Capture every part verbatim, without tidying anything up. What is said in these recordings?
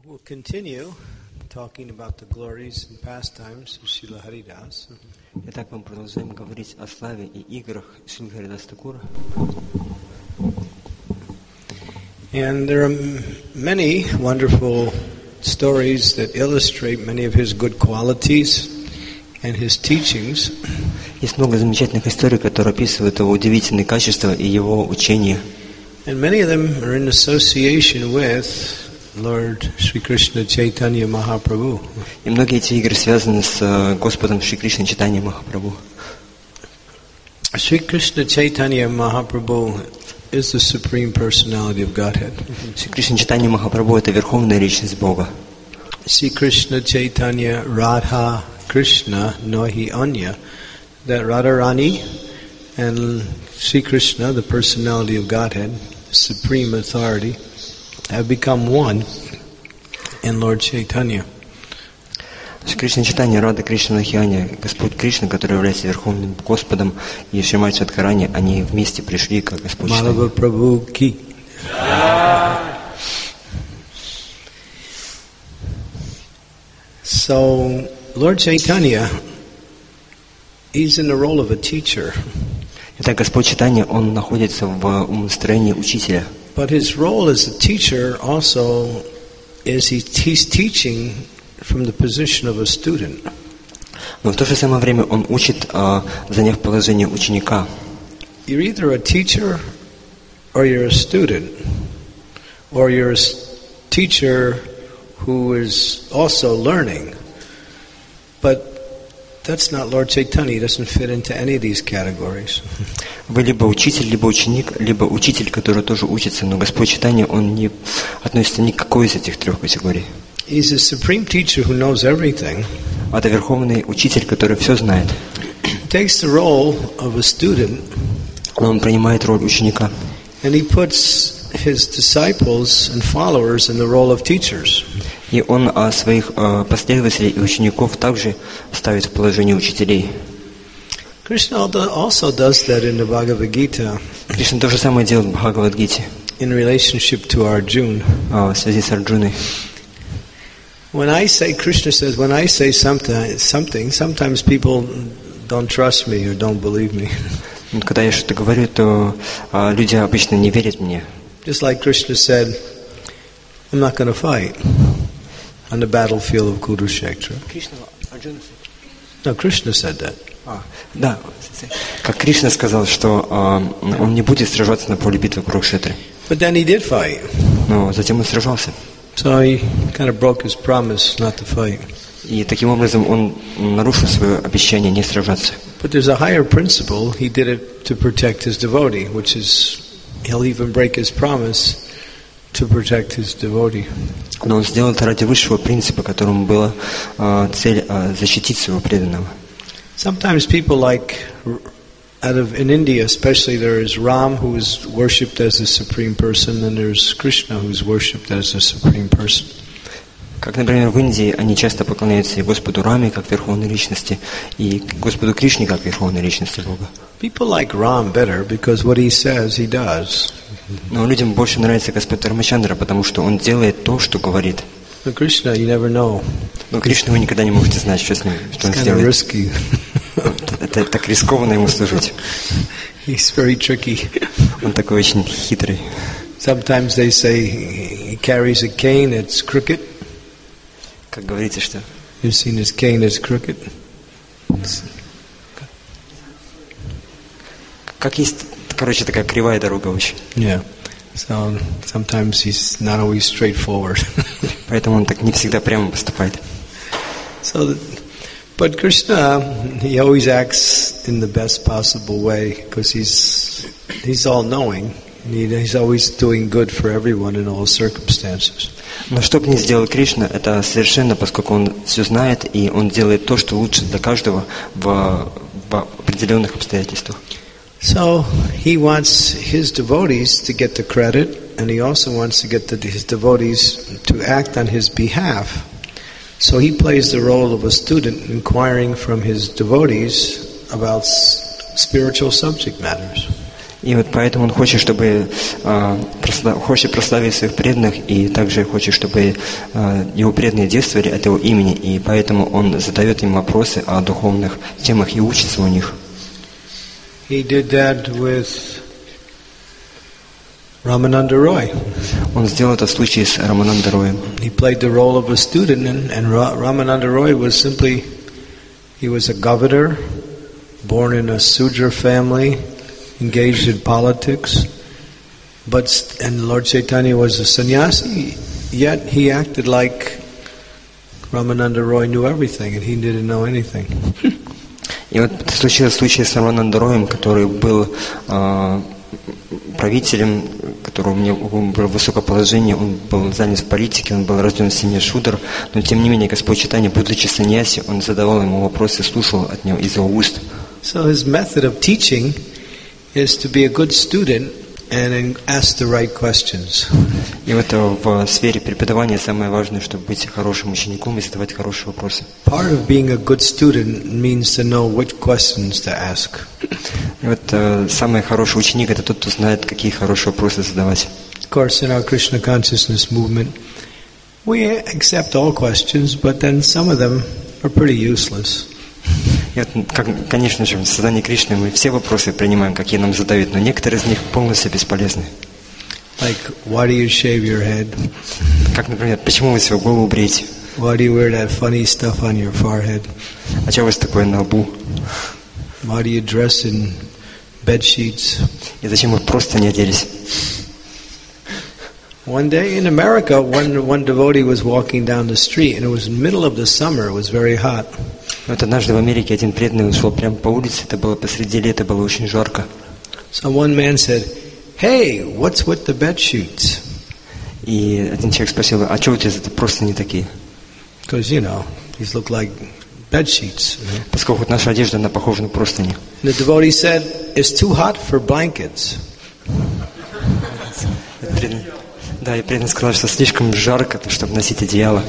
We'll continue talking about the glories and pastimes of Srila Haridas. Итак, мы продолжаем говорить о славе и играх Шрилы Харидас Такура. And there are many wonderful stories that illustrate many of his good qualities and his teachings. Есть много замечательных историй, которые описывают его удивительные качества и его учения. And many of them are in association with Lord Sri Krishna Chaitanya Mahaprabhu. И многие эти игры связаны с Господом Шри Кришной Чайтанья Махапрабху. Sri Krishna Chaitanya Mahaprabhu is the supreme personality of Godhead. Шри Кришна Чайтанья Махапрабху — это верховная личность Бога. Sri Krishna Chaitanya Radha Krishna Nohi Anya. That Radharani and Sri Krishna, the personality of Godhead, supreme authority, have become one in Lord Chaitanya. Шри Кришна Чайтанья, Рада Кришна Нохи, Господь Кришна, который является Верховным Господом, и Шримати Радхарани, они вместе пришли как Господь Чайтанья. Madhava Prabhu ki. So, Lord Chaitanya, he's in the role of a teacher. Итак, Господь Чайтанья, он находится в умонастроении учителя. But his role as a teacher also is he, he's teaching from the position of a student. Но в то же самое время он учит, заняв положение ученика. You're either a teacher or you're a student, or you're a teacher who is also learning. But that's not Lord Chaitanya. He doesn't fit into any of these categories. Вы либо учитель, либо ученик, либо учитель, который тоже учится, но Господь Чайтанья, он не относится ни к какой из этих трех категорий. He's a supreme teacher who knows everything. Это верховный учитель, который все знает. He takes the role of a student. Он принимает роль ученика. And he puts his disciples and followers in the role of teachers. И он а, своих а, последователей и учеников также ставит в положение учителей. Krishna also does that in the Bhagavad Gita. Кришна то же самое делает в Бхагавад-гите. In relationship to Arjuna. А, в связи с Арджуной. When I say, Krishna says, when I say something, something, sometimes people don't trust me or don't believe me. Когда я что-то говорю, то а, люди обычно не верят мне. Just like Krishna said, I'm not going to fight on the battlefield of Kurukshetra. No, Krishna said that. А, да, как Кришна сказал, что а, он не будет сражаться на поле битвы Курукшетры. But then he did fight. Но затем он сражался. So he kind of broke his promise not to fight. И таким образом он нарушил свое обещание не сражаться. But there's a higher principle. He did it to protect his devotee, which is he'll even break his promise to protect his devotee. Но он сделал это ради высшего принципа, которым была а, цель а, защитить своего преданного. Sometimes people like, out of in India especially, there is Ram who is worshipped as the supreme person, and there's Krishna who is worshipped as the supreme person. Как, например, в Индии они часто поклоняются и Господу Раме как верховной личности, и Господу Кришне как верховной личности Бога. People like Ram better because what he says he does. Но людям больше нравится Господь Рамачандра, потому что он делает то, что говорит. But Krishna, you never know. Но Кришну вы никогда не можете знать, что с ним, что он сделает. Risky. Это так рискованно ему служить. He's very tricky. Он такой очень хитрый. Sometimes they say he carries a cane that's crooked. Как говорите, что? You've seen his cane that's crooked. Как есть, короче, такая кривая дорога очень. Yeah. So sometimes he's not always straightforward. Поэтому он так не всегда прямо поступает. So, but Krishna, he always acts in the best possible way because he's he's all-knowing. He, he's always doing good for everyone in all circumstances. Но что бы ни сделал Кришна, это совершенно, поскольку он все знает, и он делает то, что лучше для каждого в, в определенных обстоятельствах. So he wants his devotees to get the credit, and he also wants to get the, his devotees to act on his behalf. So he plays the role of a student inquiring from his devotees about spiritual subject matters. И вот поэтому он хочет, чтобы а, просла, хочет прославить своих преданных, и также хочет, чтобы а, его преданные действовали от его имени, и поэтому он задает им вопросы о духовных темах и учится у них. He did that with Ramananda Roy. Он сделал это в случае с Рамананда Роем. He played the role of a student, and, and Ra- Ramananda Roy was simply, he was a governor, born in a Sudra family, engaged in politics, but and Lord Chaitanya was a sannyasi, yet he acted like Ramananda Roy knew everything, and he didn't know anything. И вот случился случай с Рамананда Роем, который был а, правителем, которого у него было высокое положение, он был занят в политике, он был рожден в семье шудр, но тем не менее Господь Чайтанья, будучи саньяси, он задавал ему вопросы, слушал от него из его уст. So his method of teaching is to be a good student and ask the right questions. И вот в сфере преподавания самое важное, чтобы быть хорошим учеником и задавать хорошие вопросы. Part of being a good student means to know which questions to ask. И вот э, самый хороший ученик — это тот, кто знает, какие хорошие вопросы задавать. Of course, in our Krishna consciousness movement, we accept all questions, but then some of them are pretty useless. И вот, как, конечно же, в создании Кришны мы все вопросы принимаем, какие нам задают, но некоторые из них полностью бесполезны. Like, why do you shave your head? Как, например, почему вы свою голову бреете? Why do you wear that funny stuff on your forehead? А что у вас такое на лбу? Why do you dress in bed sheets? И зачем вы просто не оделись? One day in America, one, one devotee was walking down the street, and it was in the middle of the summer, it was very hot. Вот однажды в Америке один преданный шел прямо по улице, это было посреди лета, было очень жарко. So one man said, "Hey, what's with the bed sheets?" И один человек спросил: а что у тебя за просто не такие? Because, you know, these look like bed sheets. Поскольку вот наша одежда, она похожа на простыни. And the devotee said, "It's too hot for blankets." Да, и преданный сказал, что слишком жарко, чтобы носить одеяло.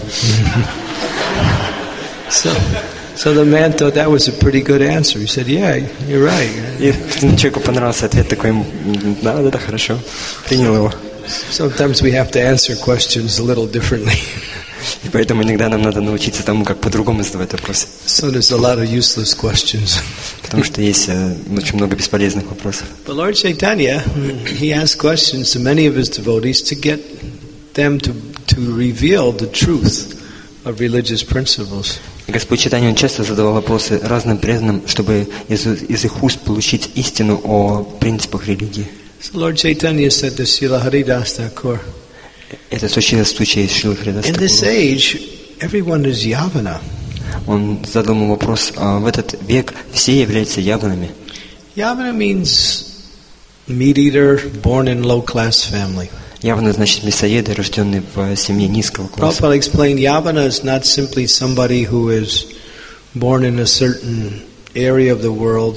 So, so the man thought that was a pretty good answer. He said, "Yeah, you're right." И человеку понравился ответ такой: да, да, да, хорошо. Принял его. Sometimes we have to answer questions a little differently. И поэтому иногда нам надо научиться тому, как по-другому задавать вопросы. So there's a lot of useless questions. Потому что есть очень много бесполезных вопросов. But Lord Chaitanya, he asked questions to many of his devotees to get them to to reveal the truth of religious principles. Господь Чайтанья, он часто задавал вопросы разным преданным, чтобы из, из их уст получить истину о принципах религии. So Lord Chaitanya said to Srila Haridas Thakur, это случилось в случае с Шрилой Харидас in this age, everyone is Yavana. Он задал ему вопрос: а в этот век все являются яванами. Yavana means meat eater, born in low class family. Явана значит мясоеды, рожденные в семье низкого класса. Prabhupada explained Yavana is not simply somebody who is born in a certain area of the world.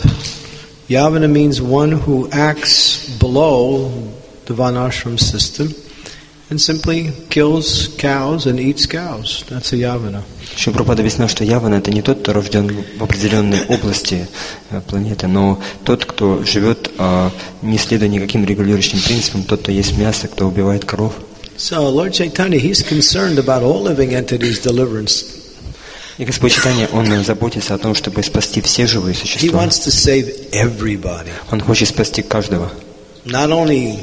Yavana means one who acts below the Varnashram system and simply kills cows and eats cows. That's a Yavana. Еще Прабхупада объяснял, что Явана — это не тот, кто рожден в определенной области планеты, но тот, кто живет, не следуя никаким регулирующим принципам, тот, кто ест мясо, кто убивает коров. So Lord Chaitanya, he's concerned about all living entities' deliverance. И Господь Чайтанья, он заботится о том, чтобы спасти все живые He существа. wants to save everybody. Он хочет спасти каждого. Not only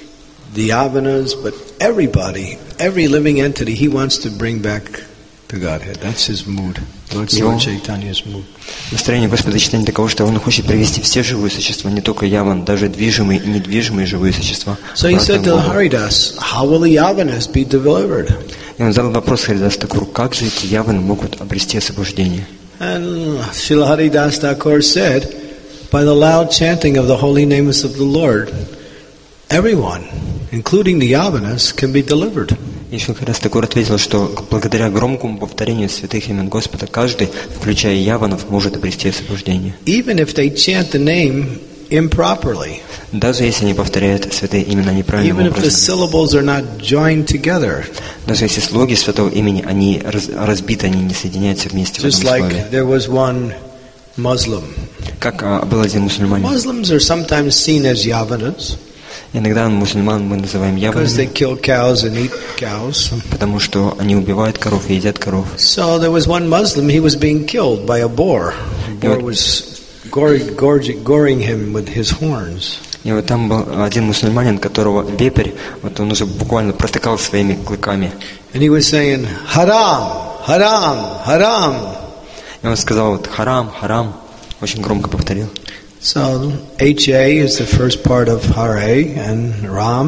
the Yavanas, but everybody, every living entity, he wants to bring back to Godhead. That's his mood. Lord Chaitanya's mood. Настроение Господа Чайтаньи таково, что он хочет привести все живые существа, не только яван, даже движимые и недвижимые живые существа. So he said to Haridas, how will the Yavanas be delivered? И он задал вопрос Харидас Такуру: как же эти яваны могут обрести освобождение? And Srila Haridas Thakur said, by the loud chanting of the holy names of the Lord, everyone, including the Yavanas, can be delivered. И Шрила Харидас Такур ответил, что благодаря громкому повторению святых имен Господа каждый, включая яванов, может обрести освобождение. Even if they chant the name improperly. Даже если они повторяют святые имена неправильным Even if the образом. syllables are not joined together. Даже если слоги святого имени, они раз, разбиты, они не соединяются вместе в Just одном like слове. there was one Muslim. как а, был один мусульманин. Muslims are sometimes seen as Yavanas Иногда мусульман мы называем because they яванами, kill cows and eat cows. потому что они убивают коров и едят коров. So there was one Muslim, he was being killed by a boar. The boar was goring, gorging, goring him with his horns. И вот там был один мусульманин, которого вепрь, вот он уже буквально протыкал своими клыками. And he was saying, Haram, Haram, Haram. И он сказал вот харам, харам, очень громко повторил. So H A is the first part of Hare and Ram.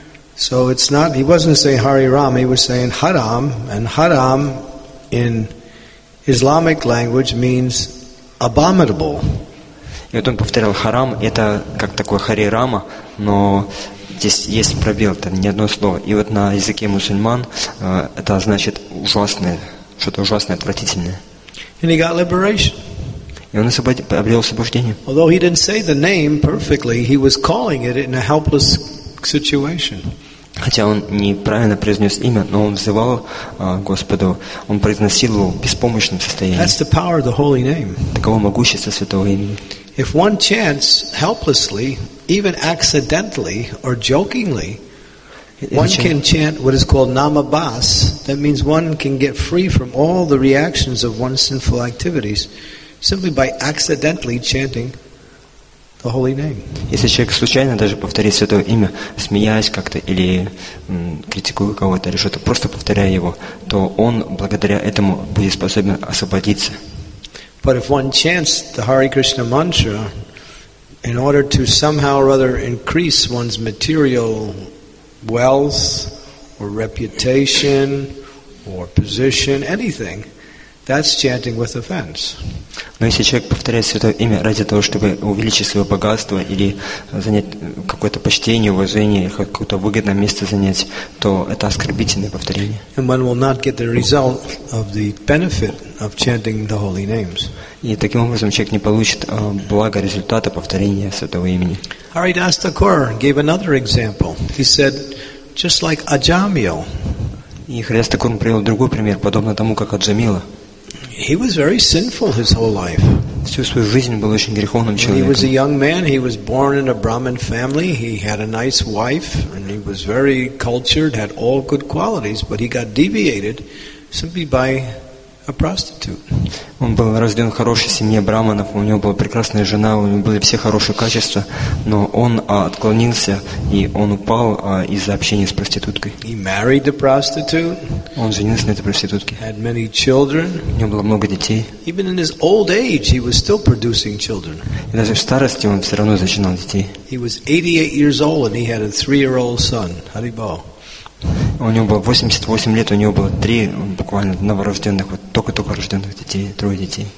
So it's not, he wasn't saying Hare Ram, he was saying Haram. And Haram in Islamic language means abominable. И вот он повторял харам, это как такое хари рама, но здесь есть пробел, это не одно слово. И вот на языке мусульман э, это значит ужасное, что-то ужасное, отвратительное. And he got liberation. И он освобод... обрел освобождение. Although he didn't say the name perfectly, he was calling it in a helpless situation. Хотя он неправильно произнес имя, но он взывал э, Господу, он произносил его в беспомощном состоянии. That's the power of the holy name. Таково могущество святого имени. If one chants helplessly, even accidentally or jokingly, one can chant what is called namabas. That means one can get free from all the reactions of one's sinful activities simply by accidentally chanting the holy name. Если человек случайно даже повторит святое имя, смеясь как-то или м, критикуя кого-то или что-то, просто повторяя его, то он благодаря этому будет способен освободиться. But if one chants the Hare Krishna mantra in order to somehow or other increase one's material wealth or reputation or position, anything, that's chanting with offense. Но если человек повторяет святое имя ради того, чтобы увеличить свое богатство или занять какое-то почтение, уважение, или какое-то выгодное место занять, то это оскорбительное повторение. And one will not get the result of the benefit of chanting the holy names. И таким образом человек не получит а, блага результата повторения святого имени. Haridas Thakur gave another example. He said, just like Ajamil, И Харидас Такур привел другой пример, подобно тому, как Аджамила. he was very sinful his whole life. Всю свою жизнь был очень греховным When he was a человеком. young man, he was born in a Brahmin family. He had a nice wife, and he was very cultured, had all good qualities, but he got deviated simply by a prostitute. Он был рожден в хорошей семье браманов, у него была прекрасная жена, у него были все хорошие качества, но он а, отклонился, и он упал а, из-за общения с проституткой. He married the prostitute, Он женился на этой проститутке. had many children. У него было много детей. Even in his old age, he was still producing children. И даже в старости он все равно зачинал детей. He was eighty-eight years old, and he had a three-year-old son, Haribol. У него было восемьдесят восемь лет, у него было три буквально новорожденных, вот только-только рожденных детей, трое детей.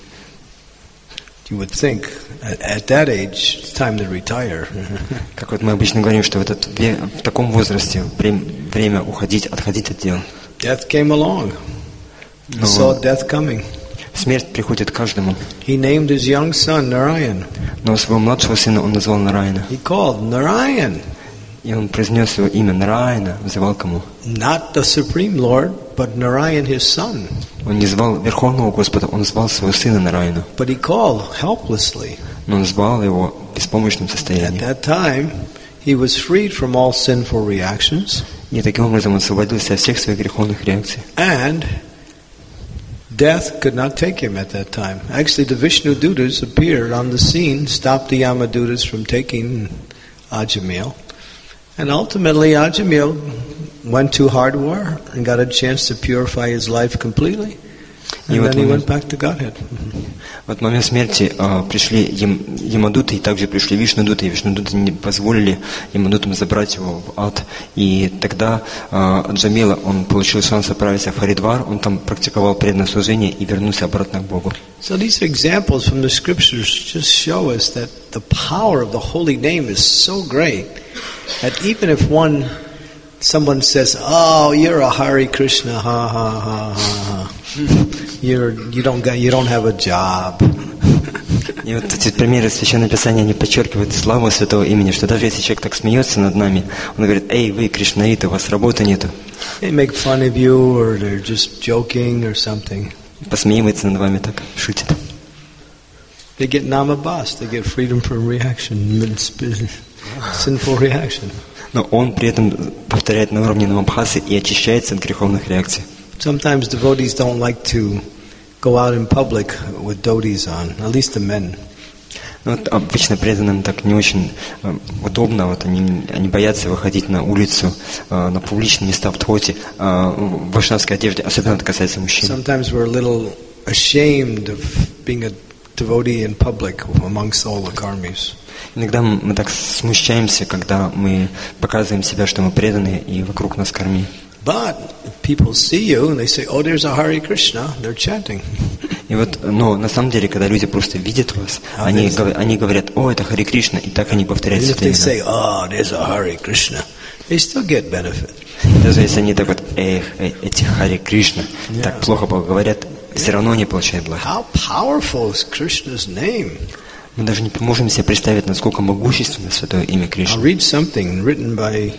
You would think at, at that age it's time to retire. Как вот мы обычно говорим, что в, этот, ве- в таком возрасте время, время уходить, отходить от дел. Death came along. He Но saw death coming. смерть приходит к каждому. He named his young son Narayan. Но своего младшего сына он назвал Нараяна. He called Narayan, И он произнес его имя Нараяна, взывал кому? not the Supreme Lord, but Narayan, his son. Он не звал Верховного Господа, он звал своего сына Нараяна. But he called helplessly. Но он звал его в беспомощном At состоянии. that time, he was freed from all sinful reactions, И таким образом он освободился от всех своих греховных реакций. and death could not take him at that time. Actually, the Vishnu Dutas appeared on the scene, stopped the Yamadutas from taking Ajamil. And ultimately, Ajamil went to Hardwar and got a chance to purify his life completely. And И вот then he момент- went back to Godhead. В момент смерти а, пришли Ям- Ямадуты, и также пришли Вишнудуты, и Вишнудуты не позволили Ямадутам забрать его в ад. И тогда а, Джамила, он получил шанс отправиться в Харидвар, он там практиковал преданное служение и вернулся обратно к Богу. So these examples from the scriptures just show us that the power of the holy name is so great that even if one, someone says, "Oh, you're a Hare Krishna, ha ha ha ha ha," you're you don't got you don't have a job. И вот эти примеры Священного Писания, они подчеркивают славу Святого имени, что даже если человек так смеется над нами, он говорит: «Эй, вы, кришнаиты, у вас работы нету». They make fun of you, or they're just joking or something. Посмеивается над вами так, шутит. They get namabas, they get freedom from reaction, sinful reaction. Но он при этом повторяет на уровне намабхасы и очищается от греховных реакций. Sometimes devotees don't like to go out in public with dhotis on, at least the men. Ну, вот обычно преданным так не очень э, удобно, вот они, они боятся выходить на улицу, э, на публичные места в дхоти, э, в вайшнавской одежде, особенно это касается мужчин. Sometimes we're a little ashamed of being a devotee in public amongst all the karmis. Иногда мы так смущаемся, когда мы показываем себя, что мы преданные, и вокруг нас карми. But people see you and they say, "Oh, there's a Hare Krishna." They're chanting. И вот, но на самом деле, когда люди просто видят вас, они, гов- они говорят: "О, это Харе Кришна", и так они повторяют And if they святые say, имена. "Oh, there's a Hare Krishna," they still get benefit. Даже если они так вот, эх, э, эти Харе Кришна, Yeah. так плохо говорят, все равно они получают благо. How powerful is Krishna's name? Мы даже не можем себе представить, насколько могущественно святое имя I'll Кришны. read something written by,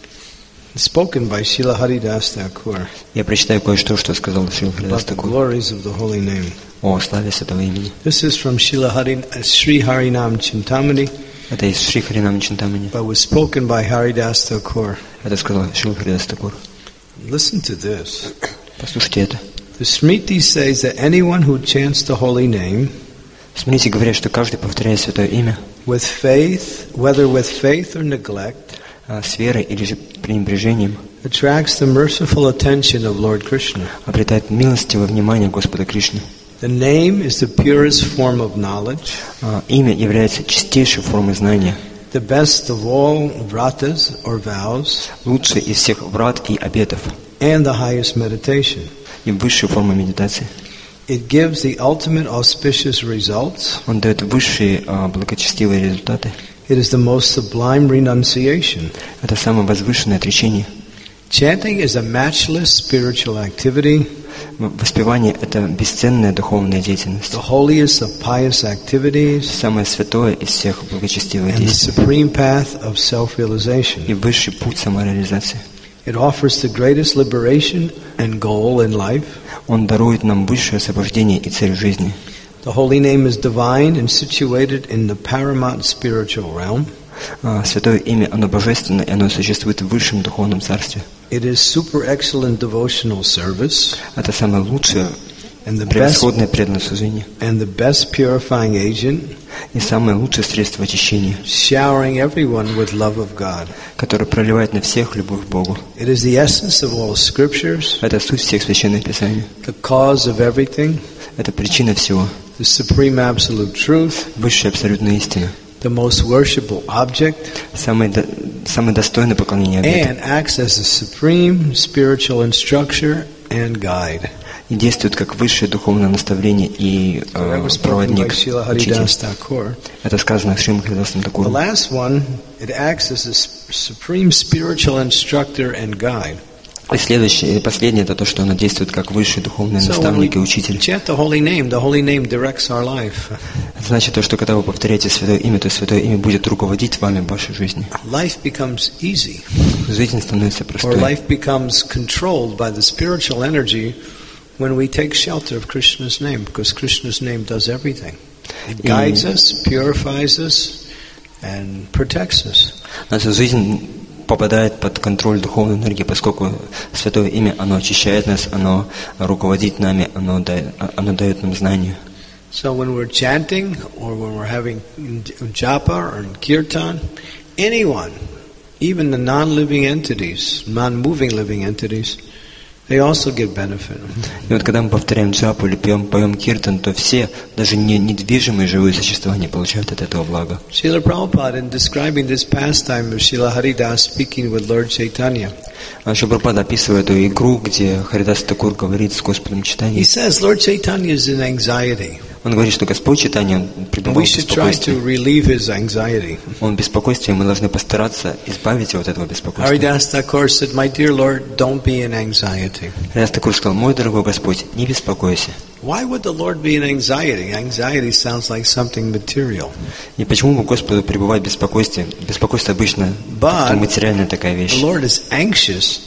spoken by Srila Haridas Thakur Я прочитаю кое-что, что сказал Шрила about Харидас the Такур glories of the holy name. о славе святого имени. This is from Srila Hari, uh, Sri Harinam Chintamani, Это из Шри Харинам Чинтамани. but was spoken by Haridas Thakur. Это сказал Шрила Харидас Такур. Listen to this. Послушайте это. The Smriti says that anyone who chants the holy name Смотрите, говорят, что каждый повторяет святое имя with faith, whether with faith or neglect, а, с верой или же пренебрежением, attracts the merciful attention of Lord Krishna. обретает милостивое внимание Господа Кришны. The name is the purest form of knowledge, А, Имя является чистейшей формой знания, the best of all vratas or vows, лучшей из всех врат и обетов, and the highest meditation. и высшей формой медитации. It gives the ultimate auspicious results. Он дает высшие а, благочестивые результаты. It is the most sublime renunciation. Это самое возвышенное отречение. Chanting is a matchless spiritual activity, Воспевание – это бесценная духовная деятельность. the holiest of pious activities, Самое святое из всех благочестивых and the действий. supreme path of self-realization. И высший путь самореализации. It offers the greatest liberation and goal in life. Он дарует нам высшее освобождение и цель жизни. The holy name is divine and situated in the paramount spiritual realm. А, Святое имя, оно божественно, и оно существует в высшем духовном царстве. It is super excellent devotional service Это самое лучшее, and the best превосходное преданное служение. and the best purifying agent, И самое лучшее средство очищения, showering everyone with love of God. которое проливает на всех любовь к Богу. It is the essence of all scriptures, Это суть всех священных писаний. the cause of everything, Это причина всего. the supreme absolute truth, Высшая абсолютная истина. the most worshipable object, Самое, до- самое достойное поклонение обета. and acts as a supreme spiritual instructor and guide. И действует как высшее духовное наставление и So that э, was spoken by проводник, Srila учитель. Haridas Thakur. Это сказано Шримад Харидасом The Такуром. last one, it acts as a s- supreme spiritual instructor and guide. И следующее, и последнее, это то, что оно действует как высший духовный So when we наставник и учитель. chant the holy name, the holy name directs our life. Это значит то, что когда вы повторяете святое имя, то святое имя будет руководить вами в вашей жизни. Life becomes easy, Жизнь становится or простой. life becomes controlled by the spiritual energy when we take shelter of Krishna's name, because Krishna's name does everything. It guides us, purifies us, and protects us. Наша жизнь попадает под контроль духовной энергии, поскольку святое имя, оно очищает нас, оно руководит нами, оно дает, оно дает нам знания. So when we're chanting, or when we're having japa or kirtan, anyone, even the non-living entities, non-moving living entities, they also get benefit. И вот когда мы повторяем джапу или пьем, поем киртан, то все, даже не, недвижимые живые существа, не получают от этого блага. Srila Prabhupada, in describing this pastime of Srila Haridas speaking with Lord Chaitanya, А Шрила описывает эту игру, где Харидас Такур говорит с Господом he Чайтаньей. says Lord Chaitanya is in anxiety. Он говорит, что Господь Чайтанья, он And пребывал we в should try to беспокойстве. relieve his anxiety. Он в беспокойстве, и мы должны постараться избавить его от этого беспокойства. Haridas Thakur said, "My dear Lord, don't be in anxiety." Харидас Такур сказал: мой дорогой Господь, не беспокойся. Why would the Lord be in anxiety? Anxiety sounds like something material. И почему бы Господу пребывать в беспокойстве? Беспокойство обычно But материальная такая the вещь. Lord is anxious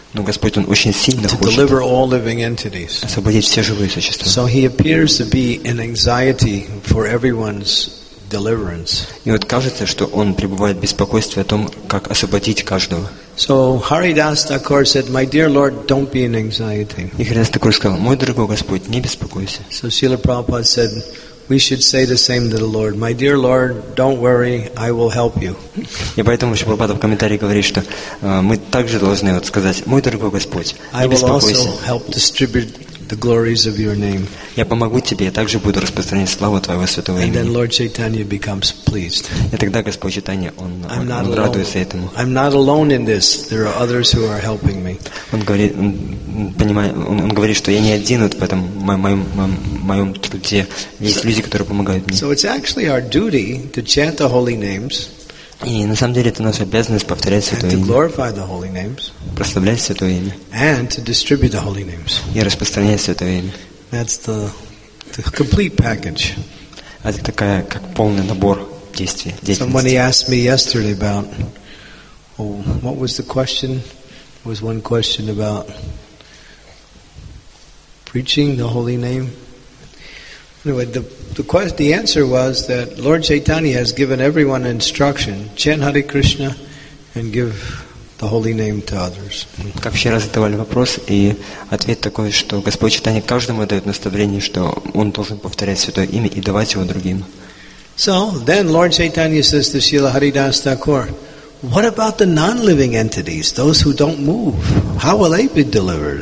Но Господь, Он очень сильно to хочет deliver all living entities. освободить все живые существа. So he appears to be in anxiety for everyone's deliverance. И вот кажется, что Он пребывает в беспокойстве о том, как освободить каждого. So Haridas Thakur said, "My dear Lord, don't be in anxiety." И Харидас Такур сказал: мой дорогой Господь, не беспокойся. So Srila Prabhupada said, we should say the same to the Lord. My dear Lord, don't worry, I will help you. И поэтому Шрила Прабхупада в комментарии говорит, что э, мы также должны вот сказать: мой дорогой Господь, I не will also беспокойся. help distribute the glories of your name. Я помогу тебе, я также буду распространять славу Твоего святого And then имени. Lord Chaitanya becomes pleased. И тогда Господь Чайтанья, Он, I'm он, not он alone. радуется этому. I'm not alone in this. There are others who are helping me. Он говорит, он, понимает, он, он говорит, что я не один вот в этом моем, моем, моем, моем труде. Есть люди, которые помогают мне. So it's actually our duty to chant the holy names И на самом деле это наша обязанность повторять and святое to имя, glorify the holy names прославлять святое имя and to distribute the holy names. и распространять святое имя. That's the, the complete package. Это такая, как полный набор действий, Somebody деятельности. asked me yesterday about, oh, what was the question? There was one question about preaching the holy name. Anyway, the the, question, the answer was that Lord Chaitanya has given everyone instruction: chant Hare Krishna and give the holy name to others. Как вчера задавали вопрос, и ответ такой, что Господь Чайтанья каждому дает наставление, что он должен повторять святое имя и давать его другим. So then Lord Chaitanya says to Srila Haridas Thakur, what about the non-living entities, those who don't move? How will they be delivered?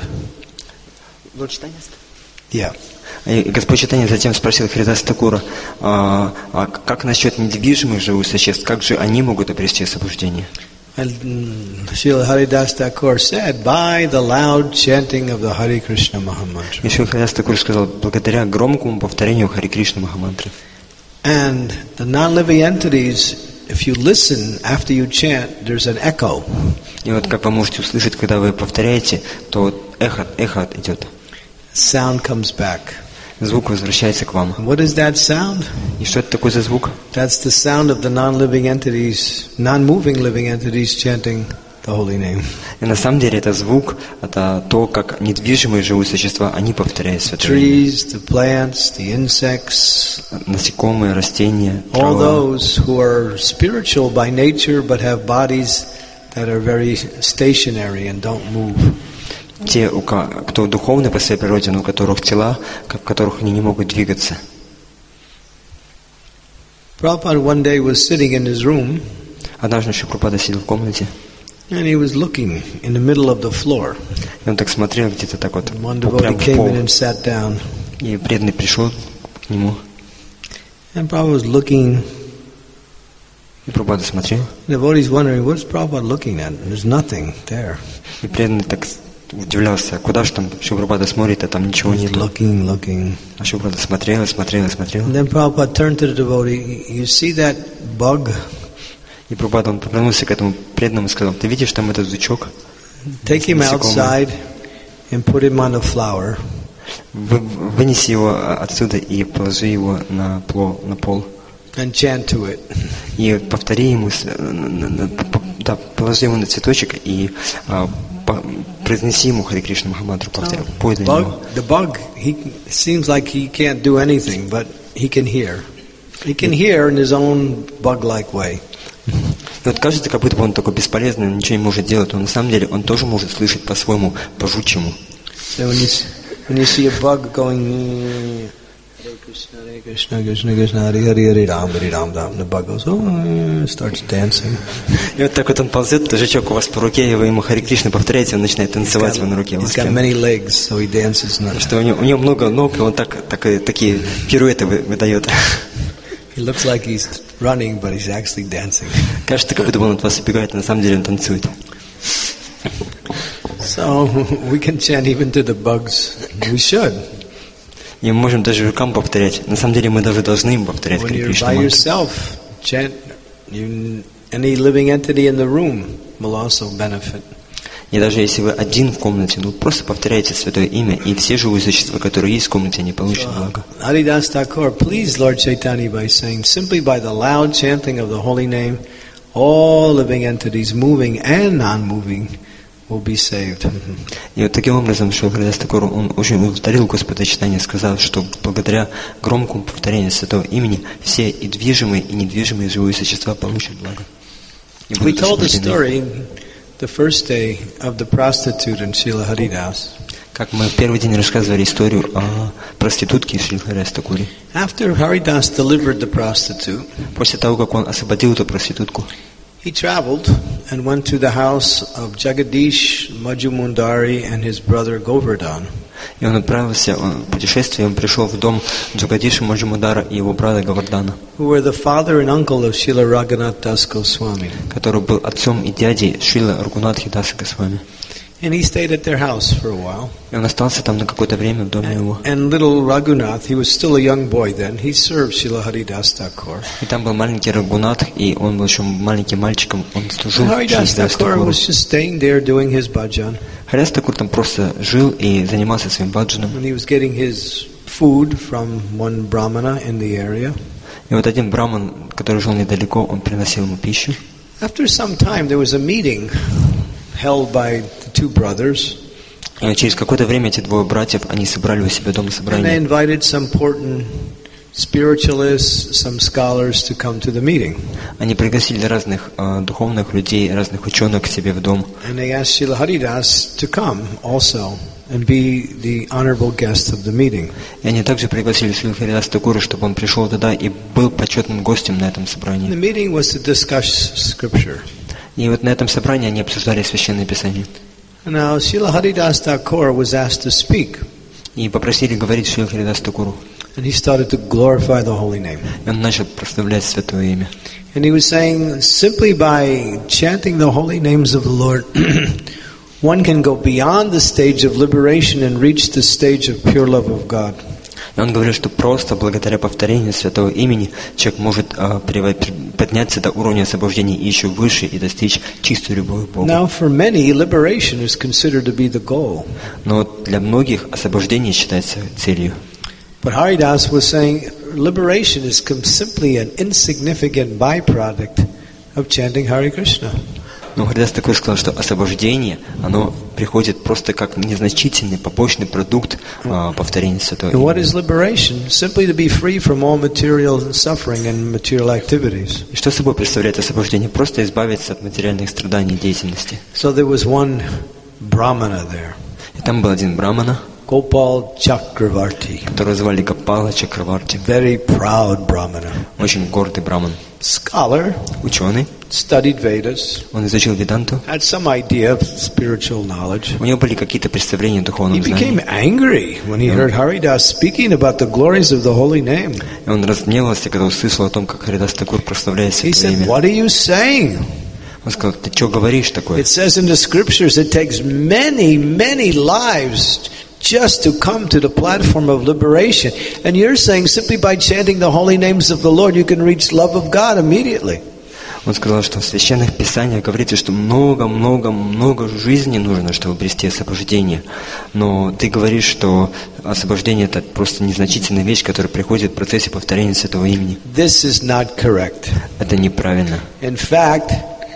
Yeah. И Господь Чайтанья затем спросил Харидаса Такура, а, а как насчет недвижимых живых существ, как же они могут обрести освобождение? And Srila Haridas Thakur said, by the loud chanting of the Hare Krishna Mahamantra. И Шрила Харидас Такур сказал: благодаря громкому повторению Харе Кришна Махамантры. And the non-living entities, if you listen after you chant, there's an echo. И вот как вы можете услышать, когда вы повторяете, то вот эхо, эхо идет. Sound comes back. Звук возвращается к вам. And what is that sound? И что это такое за звук? That's the sound of the non-living entities, non-moving living entities chanting the holy name. И на самом деле это звук, это то, как недвижимые живые существа, они повторяют святое имя. Trees, the plants, the insects, Насекомые, растения, all трава. those who are spiritual by nature but have bodies that are very stationary and don't move. Те, у ко- кто духовны по своей природе, но у которых тела, в которых они не могут двигаться. Prabhupada one day was sitting in his room Однажды Шрила Прабхупада сидел в комнате, and he was looking in the middle of the floor. и он так смотрел где-то так вот, One по- devotee прямо в came пол. in and sat down. И преданный пришел к нему, And Prabhupada was looking. и Прабхупада смотрел, The devotee's wondering, what's Prabhupada looking at? There's nothing there. и преданный так удивлялся, куда же там Шрила Прабхупада смотрит, а там ничего He's нет. looking, looking. А Шрила Прабхупада смотрел, смотрел, смотрел. And then Prabhupada turned to the devotee, you see that bug? И Прабхупада, он повернулся к этому преданному и сказал: ты видишь там этот жучок? Take him outside and put him on a flower. Вы- Вынеси его отсюда и положи его на, пло, на пол. And chant to it. И повтори ему, с- на- на- на- по- да, положи его на цветочек и а, по- произнеси ему Харе Кришна Махамантру, повтори, пой для него. Bug, the bug, he seems like he can't do anything, but he can hear. He can hear in his own bug-like way. И вот кажется, как будто бы он такой бесполезный, он ничего не может делать, но на самом деле он тоже может слышать по-своему, по-жучьему. So when you s- when you see a bug going, Hare Krishna, Hare Krishna, Krishna Krishna, Hare Hare, Hare Ram, Hare Ram, Ram, the bug goes, oh, starts dancing. И вот так вот он ползет, этот жучок у вас по руке, и вы ему Харе Кришна повторяете, он начинает танцевать его на руке. у He's вас got прям. many legs, so he dances. Not. Потому что у него, у него много ног, и он так, так, и такие пируэты вы- выдает. He looks like he's running, but he's actually dancing. Кажется, как будто бы он от вас убегает, а на самом деле он танцует. So we can chant even to the bugs. We should. И мы можем даже рукам повторять. На самом деле мы даже должны им повторять When Харе you're Кришна by мантру. yourself, chant. You, any living entity in the room will also benefit. И даже если вы один в комнате, ну просто повторяйте святое имя, и все живые существа, которые есть в комнате, они получат благо. Haridas Thakur pleased Lord Chaitanya by saying, simply by the loud chanting of the holy name, all living entities, moving and non-moving, will be saved. И вот таким образом Шрила Харидас Такур, он очень удовлетворил Господа читания, сказав, что благодаря громкому повторению святого имени все и движимые, и недвижимые живые существа получат благо. We told the story the first day of the prostitute in Srila Haridas. Как мы в первый день рассказывали историю о проститутке Шрила Харидас Такуре. After Haridas delivered the prostitute, после того, как он освободил эту проститутку, he traveled and went to the house of Jagadish Majumundari and his brother Govardhan. И он отправился в путешествие, он пришел в дом Джагадиша Маджумудара и его брата Говардана, who were the father and uncle of Srila Raghunath Das Goswami. который был отцом и дядей Шрила Рагунатхи Даса Госвами. And he stayed at their house for a while. И он остался там на какое-то время в доме его. And little Raghunath, he was still a young boy then, he served Srila Haridas Thakur. И там был маленький Рагунатх, и он был еще маленьким мальчиком, он служил Haridas Шрила Thakur Такуру. was just staying there doing his bhajan. Харидас Такур там просто жил и занимался своим баджаном. And he was getting his food from one brahmana in the area. И вот один браман, который жил недалеко, он приносил ему пищу. After some time there was a meeting held by the two brothers. И через какое-то время эти двое братьев, они собрали у себя дома And they собрание. invited some important spiritualists, some scholars to come to the meeting. Они пригласили разных э, духовных людей, разных ученых к себе в дом. And they asked Srila Haridas to come also and be the honorable guest of the meeting. И они также пригласили Шрила Харидаса Такура, чтобы он пришел туда и был почетным гостем на этом The собрании. meeting was to discuss scripture. И вот на этом собрании они обсуждали Священное Писание. Now Srila Haridas Thakur was asked to speak, И попросили говорить Шрила Харидаса Такуру. and he started to glorify the holy name. И он начал прославлять Святое Имя. And he was saying, simply by chanting the holy names of the Lord, one can go beyond the stage of liberation and reach the stage of pure love of God. И он говорил, что просто благодаря повторению Святого Имени человек может а, подняться до уровня освобождения и еще выше и достичь чистую любовь к Богу. Now, for many, liberation is considered to be the goal. Но вот для многих освобождение считается целью. But Haridas was saying liberation is simply an insignificant byproduct of chanting Hare Krishna. Но Харидас Такур сказал, что освобождение, оно приходит просто как незначительный побочный продукт а, повторения Святого And what Имени. is liberation? Simply to be free from all material suffering and material activities. И что собой представляет освобождение? Просто избавиться от материальных страданий и деятельности. So there was one brahmana there, И там был один брамана, Gopal Chakravarti, которого звали Гопала Чакраварти. very proud brahmana, Очень гордый браман. scholar, Ученый. studied Vedas, Он изучил веданту. had some idea of spiritual knowledge. У него были какие-то представления о He духовном became знании. angry when he heard Haridas speaking about the glories of the holy name. И он разгневался, когда услышал о том, как Харидас Такур прославляет He Святое said, Имя. "What are you saying? Он сказал, ты что говоришь такое? It says in the scriptures it takes many, many lives just to come to the platform of liberation. And you're saying simply by chanting the holy names of the Lord you can reach love of God immediately." Он сказал, что в священных писаниях говорится, что много-много-много жизни нужно, чтобы обрести освобождение. Но ты говоришь, что освобождение — это просто незначительная вещь, которая приходит в процессе повторения Святого Имени. This is not correct. Это неправильно. In fact,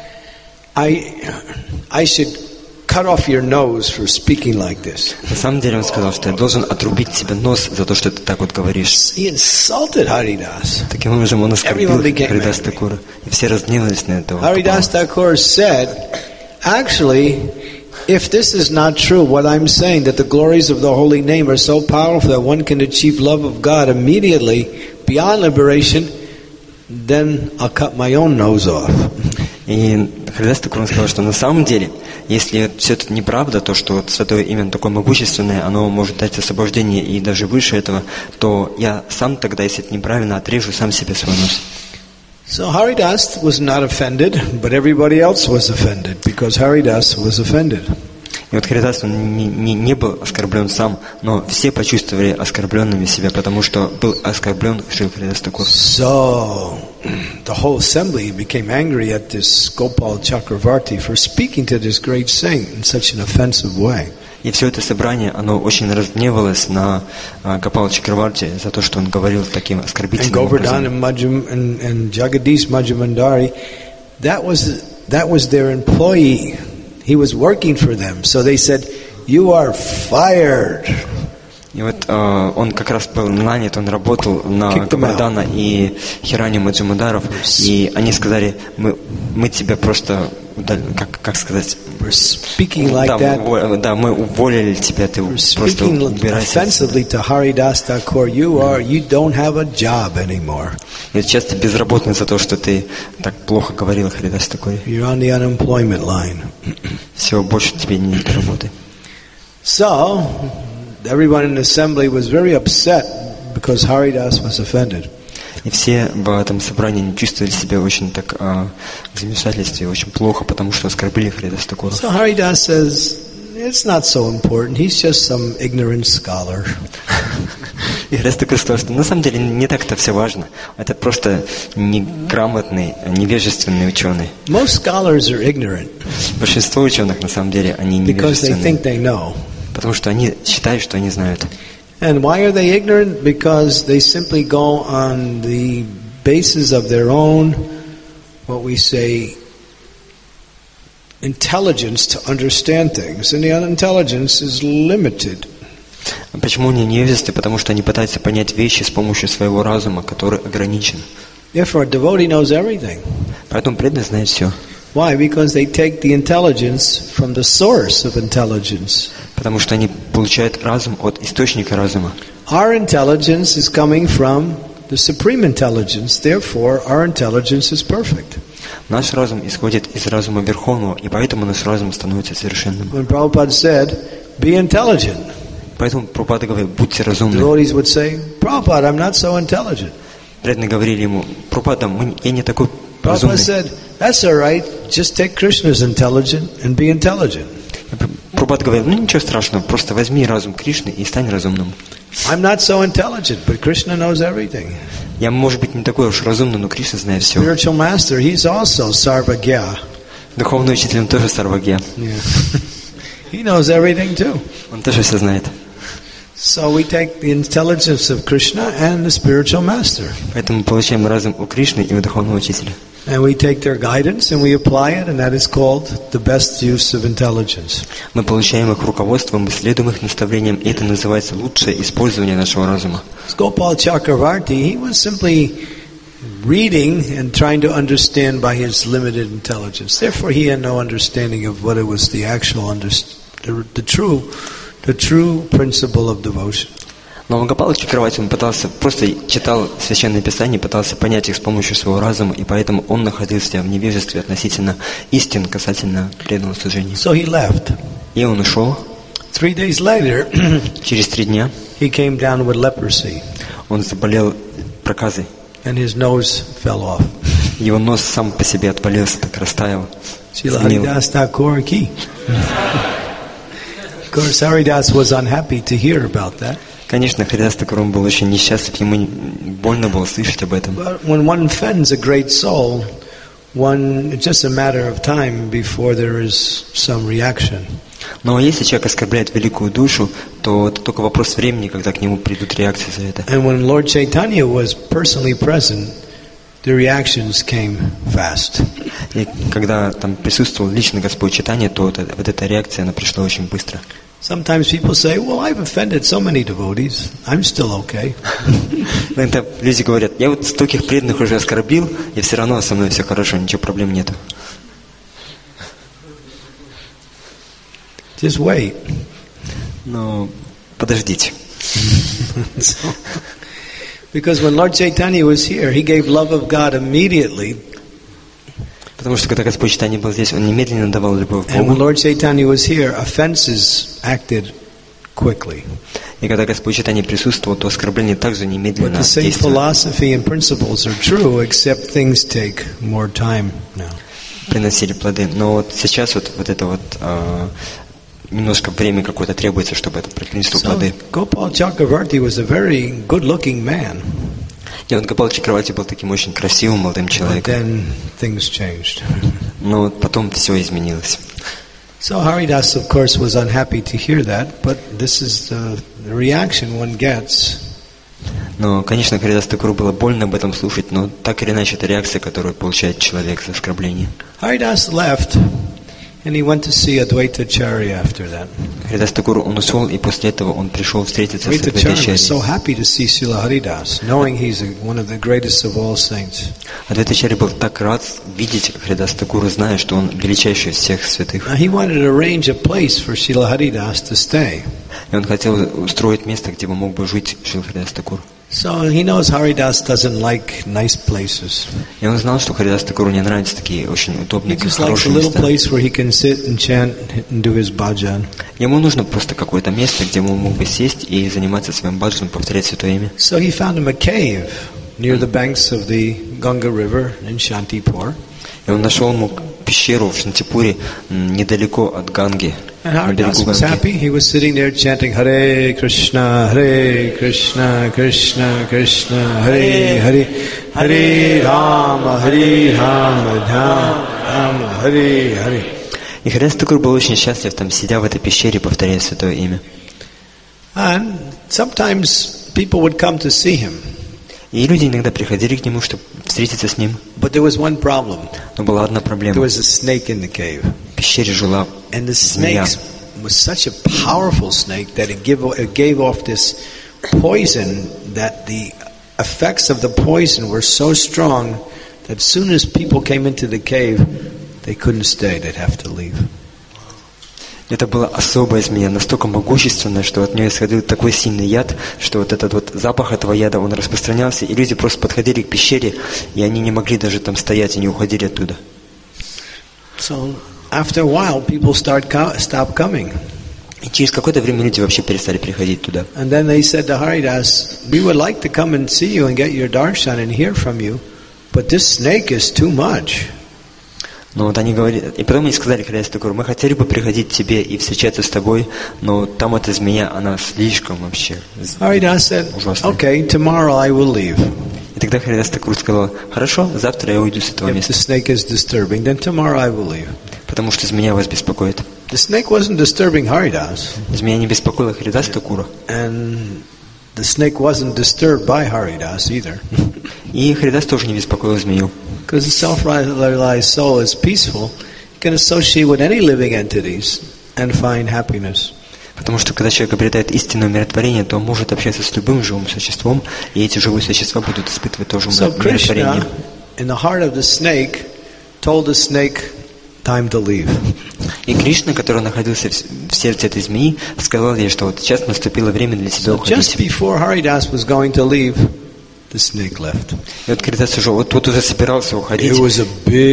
I, I should cut off your nose for speaking like this. На самом деле он сказал, что я должен отрубить себе нос за то, что ты так вот говоришь. He insulted Haridas. Таким образом он оскорбил Everyone became Харидас angry. Такура. И все разгневались на этого. Haridas Thakur said, actually, if this is not true, what I'm saying, that the glories of the holy name are so powerful that one can achieve love of God immediately beyond liberation, then I'll cut my own nose off. И Харидас Такур сказал, что на самом деле, если все это неправда, то, что вот Святое Имя такое могущественное, оно может дать освобождение и даже выше этого, то я сам тогда, если это неправильно, отрежу сам себе свой нос. So Haridas was not offended, but everybody else was offended because Haridas was offended. И вот Харидас, он не, не, не был оскорблен сам, но все почувствовали оскорбленными себя, потому что был оскорблен Шрила Харидас Такур. So the whole assembly became angry at this Gopal Chakravarti for speaking to this great saint in such an offensive way. И все это собрание, оно очень разгневалось на а, Гопала Чакраварти за то, что он говорил таким And оскорбительным Govardhan образом. and, Majum, and, and Jagadish Majumandari, that was, that was their employee. he was working for them. So they said, "You are fired." И вот э, он как раз был нанят, он работал на Гавардана и Хиранима Джамадаров, и они сказали, мы, мы тебя просто, как, как сказать, like да, that, да, мы уволили тебя, ты просто убирайся. И часто безработный за то, что ты так плохо говорил, Харидас Такури. Все, больше тебе нет работы. So, everyone in the assembly was very upset because Haridas was offended. И все в этом собрании чувствовали себя очень так а, в замешательстве, очень плохо, потому что оскорбили Харидас Такура. So Haridas says, it's not so important. He's just some ignorant scholar. И Харидас Такур сказал, что на самом деле не так-то все важно. Это просто неграмотный, невежественный ученый. Most scholars are ignorant. Большинство ученых на самом деле они невежественные. Because they think they know. Потому что они считают, что они знают. And why are they ignorant? Because they simply go on the basis of their own, what we say, intelligence to understand things. And the intelligence is limited. Почему они невежественны? Потому что они пытаются понять вещи с помощью своего разума, который ограничен. Therefore, a devotee knows everything. Поэтому преданный знает все. Why? Because they take the intelligence from the source of intelligence. Потому что они получают разум от источника разума. Our intelligence is coming from the supreme intelligence. Therefore, our intelligence is perfect. Наш разум исходит из разума Верховного, и поэтому наш разум становится совершенным. When Prabhupada said, "Be intelligent," поэтому Прабхупада говорил, будьте разумны. Devotees would say, "Prabhupada, I'm not so intelligent." Преданные говорили ему, Прабхупада, я не такой Prabhupada разумный. said, "That's all right. Just take Krishna's intelligent and be intelligent." Прабхупада говорил, ну ничего страшного, просто возьми разум Кришны и стань разумным. I'm not so intelligent, but Krishna knows everything. Я, может быть, не такой уж разумный, но Кришна знает все. Spiritual master, he's also sarvagya. Духовный учитель, он тоже сарвагья. Yeah. He knows everything too. Он тоже все знает. So we take the intelligence of Krishna and the spiritual master. Поэтому мы получаем разум у Кришны и у духовного учителя. And we take their guidance and we apply it, and that is called the best use of intelligence. Мы получаем их руководство, мы следуем их наставлениям, и это называется лучшее использование нашего разума. Gopal Chakravarti, he was simply reading and trying to understand by his limited intelligence. Therefore, he had no understanding of what it was the actual, underst- the, the true, the true principle of devotion. Но Гопал Чакраварти, он пытался, просто читал Священное Писание, пытался понять их с помощью своего разума, и поэтому он находился в невежестве относительно истин, касательно преданного служения. So he left. И он ушел. Three days later, через три дня he came down with leprosy. Он заболел проказой. And his nose fell off. Его нос сам по себе отвалился, так растаял. Srila Haridas Thakur ki. Of course, Haridas was unhappy to hear about that. Конечно, Харидас Такур был очень несчастлив, ему больно было слышать об этом. But when one offends a great soul, one, it's just a matter of time before there is some reaction. Но если человек оскорбляет великую душу, то это только вопрос времени, когда к нему придут реакции за это. And when Lord Chaitanya was personally present, the reactions came fast. И когда там присутствовал лично Господь Чайтанья, то вот, вот эта реакция, она пришла очень быстро. Sometimes people say, "Well, I've offended so many devotees. I'm still okay." Иногда люди говорят, я вот стольких преданных уже оскорбил, и все равно со мной все хорошо, ничего проблем нету. Just wait. Но подождите. So, because when Lord Chaitanya was here, he gave love of God immediately. Потому что когда Господь Чайтанья был здесь, он немедленно давал любовь к And when Богу. Lord Chaitanya was here, offenses acted quickly. И когда Господь Чайтанья присутствовал, то оскорбление также немедленно But the same действовало. philosophy and principles are true, except things take more time now. Приносили плоды. Но вот сейчас вот, вот это вот а, немножко время какое-то требуется, чтобы это принесло So, плоды. Gopal Chakravarti was a very good-looking man. И вот Гопал Чакраварти был таким очень красивым молодым But человеком. then things changed. Но вот потом все изменилось. So Haridas, of course, was unhappy to hear that, but this is the, the reaction one gets. Но, конечно, Харидас Такуру было больно об этом слушать, но так или иначе это реакция, которую получает человек за оскорбление. Haridas left, And he went to see Advaitacharya after that. Харидас Такур, он ушел, и после этого он пришел встретиться с Advaitacharya was so Адвайтачарьей. happy to see Srila Haridas, knowing he's a, one of the greatest of all saints. Адвайтачарья был так рад видеть Харидас Такура, зная, что он величайший из всех святых. Now he wanted to arrange a place for Srila Haridas to stay. И он хотел устроить место, где бы мог бы жить Шрила Харидас Такур. So he knows Haridas doesn't like nice places. И он знал, что Харидас Такуру не нравятся такие очень He удобные, just likes a хорошие little места. place where he can sit and chant and do his bhajan. Ему нужно просто какое-то место, где он мог бы сесть и заниматься своим баджаном, повторять Святое Имя. So he found him a cave near the banks of the Ganga River in Shantipur. И он нашел ему пещеру в Шантипуре, м, недалеко от Ганги, And на берегу Haridas was Ганги. happy. He was sitting there chanting Hare Krishna, Hare Krishna, Krishna Krishna, Hare Hare, Hare Rama, Hare Rama, Rama Hare Hare. И Харидас Такур был очень счастлив, там, сидя в этой пещере, повторяя Святое Имя. And sometimes people would come to see him. И люди иногда приходили к нему, чтобы встретиться с ним. But there was one problem. Но была одна There проблема. was a snake in the cave. В пещере жила And the змея. snake was such a powerful snake that it, give, it gave off this poison that the effects of the poison were so strong that as soon as people came into the cave, they couldn't stay. They'd have to leave. Это была особая змея, настолько могущественная, что от нее исходил такой сильный яд, что вот этот вот запах этого яда, он распространялся, и люди просто подходили к пещере, и они не могли даже там стоять, они уходили оттуда. So after a while, people start co- stop coming. И через какое-то время люди вообще перестали приходить туда. And then they said to Haridas, we would like to come and see you and get your darshan and hear from you, but this snake is too much. Но вот они говорили, и потом они сказали Харидас Такуру, мы хотели бы приходить к тебе и встречаться с тобой, но там эта змея, она слишком вообще Haridas said, ужасная. okay, tomorrow I will leave. И тогда Харидас Такур сказал, хорошо, завтра я уйду с этого If the места, snake is disturbing, then tomorrow I will leave. потому что змея вас беспокоит. The snake wasn't disturbing Haridas, Змея не беспокоила Харидас Такура, and the snake wasn't disturbed by Haridas either. и Харидас тоже не беспокоил змею. Because the self-realized soul is peaceful, it can associate with any living entities and find happiness. Потому что когда человек обретает истинное умиротворение, то он может общаться с любым живым существом, и эти живые существа будут испытывать тоже So умиротворение. Krishna, in the heart of the snake, told the snake, time to leave. И Кришна, который находился в в сердце этой змеи, сказал ей, что вот сейчас наступило время для тебя So just уходить. before Haridas was going to leave, the snake left. И вот Харидас уже, вот, вот уже собирался уходить, It was a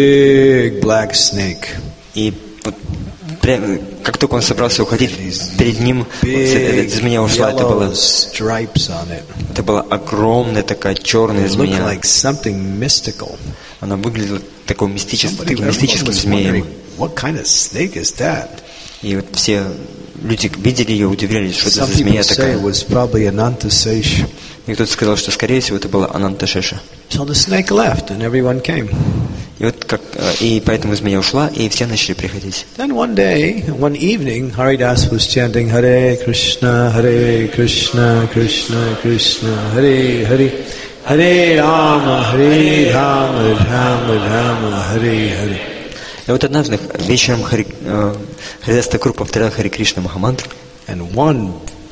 big black snake. и вот прям, как только он собрался уходить, перед ним вот, эта Big змея ушла. Это yellow была, stripes on it. это была огромная такая черная It looked змея. like something mystical. Она выглядела такой мистическим, Somebody, таким everyone мистическим was змеем. wondering, what kind of snake is that? И вот все люди видели ее, удивлялись, что это Some за people змея say такая. it was probably Anantasesh. И кто-то сказал, что, скорее всего, это была Ананташеша. So the snake left and everyone came. И вот как, э, и поэтому змея ушла, и все начали приходить. Then one day, one evening, Haridas was chanting Hare Krishna, Hare Krishna, Krishna Krishna, Hare Hare, Hare Rama, Hare Rama, Rama Rama, Hare Hare. И вот однажды вечером Хари, э, Харидас Такур повторял Хари Кришна Махамантру, And one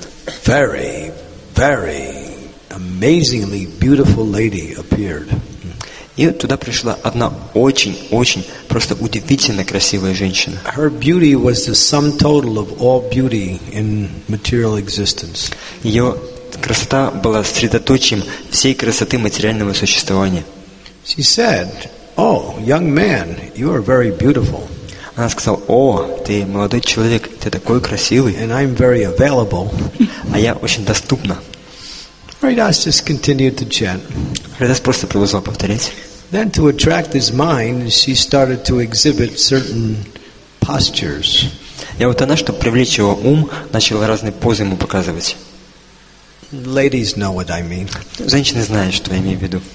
very, very amazingly beautiful lady appeared. и туда пришла одна очень-очень, просто удивительно красивая женщина. Her beauty was the sum total of all beauty in material existence. Ее красота была средоточием всей красоты материального существования. She said, "Oh, young man, you are very beautiful, Она сказала, о, ты молодой человек, ты такой красивый, and I'm very available." а я очень доступна. Haridas just continued to chant. Харидас просто продолжал повторять. Then, to attract his mind, she started to exhibit certain postures. И вот она, чтобы привлечь его ум, начала разные позы ему показывать. Ladies know what I mean. Женщины знают, что я имею в виду.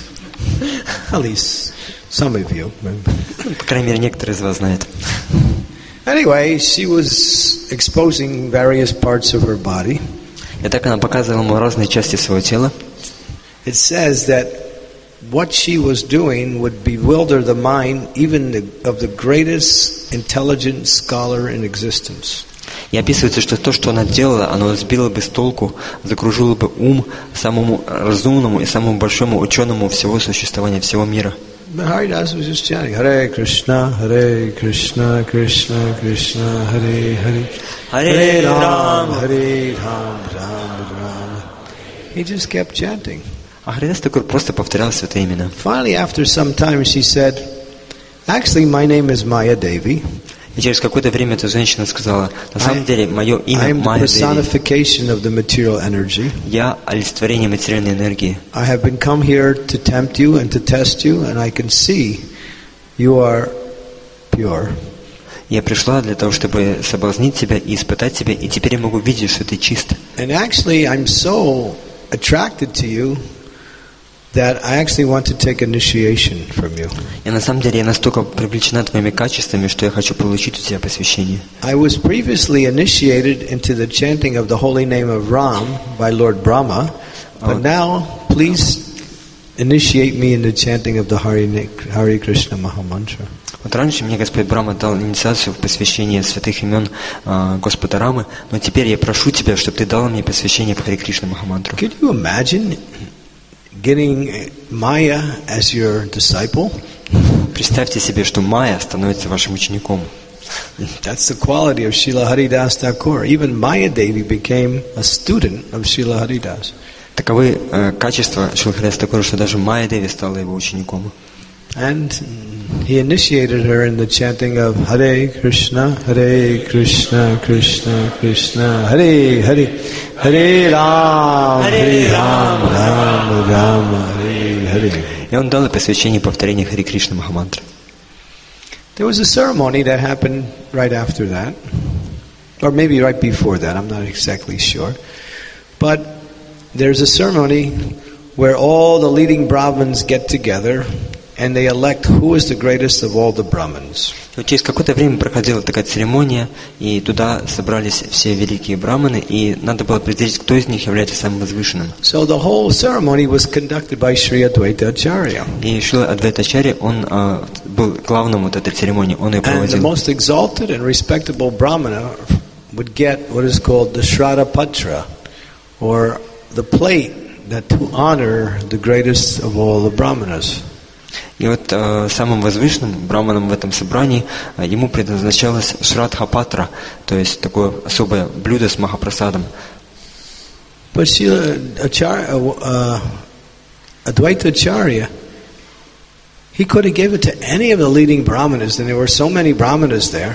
At least some of you. Ну, по крайней мере, некоторые из вас знают. Anyway, she was exposing various parts of her body. И так она показывала ему разные части своего тела. It says that what she was doing would bewilder the mind even the, of the greatest intelligent scholar in existence. И описывается, что то, что она делала, оно сбило бы с толку, закружило бы ум самому разумному и самому большому ученому всего существования, всего мира. But Haridas was just chanting Hare Krishna, Hare Krishna, Krishna Krishna, Hare Hare, Hare Ram, Hare Ram, Ram Ram. He just kept chanting. А Харидас Такур просто повторял святые имена. Finally, after some time, she said, "Actually, my name is Maya Devi. И через какое-то время эта женщина сказала: на самом деле, мое I имя am the Майя Деви. personification of the material energy. Я олицетворение материальной энергии. I have been come here to tempt you and to test you, and I can see you are pure." Я пришла для того, чтобы соблазнить тебя и испытать тебя, и теперь я могу видеть, что ты чист. And actually, I'm so attracted to you that I actually want to take initiation from you. И на самом деле я настолько привлечена твоими качествами, что я хочу получить у тебя посвящение. I was previously initiated into the chanting of the holy name of Ram by Lord Brahma, but now please initiate me in the chanting of the Hare, Hare Krishna Mahamantra. Вот раньше мне Господь Брахма дал инициацию в посвящение святых имен э, Господа Рамы, но теперь я прошу тебя, чтобы ты дал мне посвящение в Харе Кришна Махамантру. Could you imagine getting Maya as your disciple? Представьте себе, что Майя становится вашим учеником. That's the quality of Srila Haridas Thakur. Even Maya Devi became a student of Srila Haridas. Таковы э, качества Шрила Харидаса Такура, что даже Майя Деви стала его учеником. And he initiated her in the chanting of Hare Krishna, Hare Krishna, Krishna Krishna, Hare Hare, Hare Ram, Hare Ram, Ram Ram, Hare Hare. И он дал ей посвящение повторения Харе Кришна Махамантры. There was a ceremony that happened right after that, or maybe right before that, I'm not exactly sure. But there's a ceremony where all the leading Brahmins get together and they elect who is the greatest of all the Brahmins. Через какое-то время проходила такая церемония, и туда собрались все великие браманы, и надо было определить, кто из них является самым возвышенным. So the whole ceremony was conducted by Sri Advaita Acharya. И Шрила Адвайта Ачарья, он а, был главным вот этой церемонии, он ее And the проводил. most exalted and respectable Brahmana would get what is called the Shraddha Patra, or the plate that to honor the greatest of all the Brahmanas. И вот э, самым возвышенным браманом в этом собрании э, ему предназначалась Шрадха Патра, то есть такое особое блюдо с махапрасадом. But Srila Acharya, uh, Advaita Acharya, he could have given it to any of the leading Brahmanas, and there were so many Brahmanas there.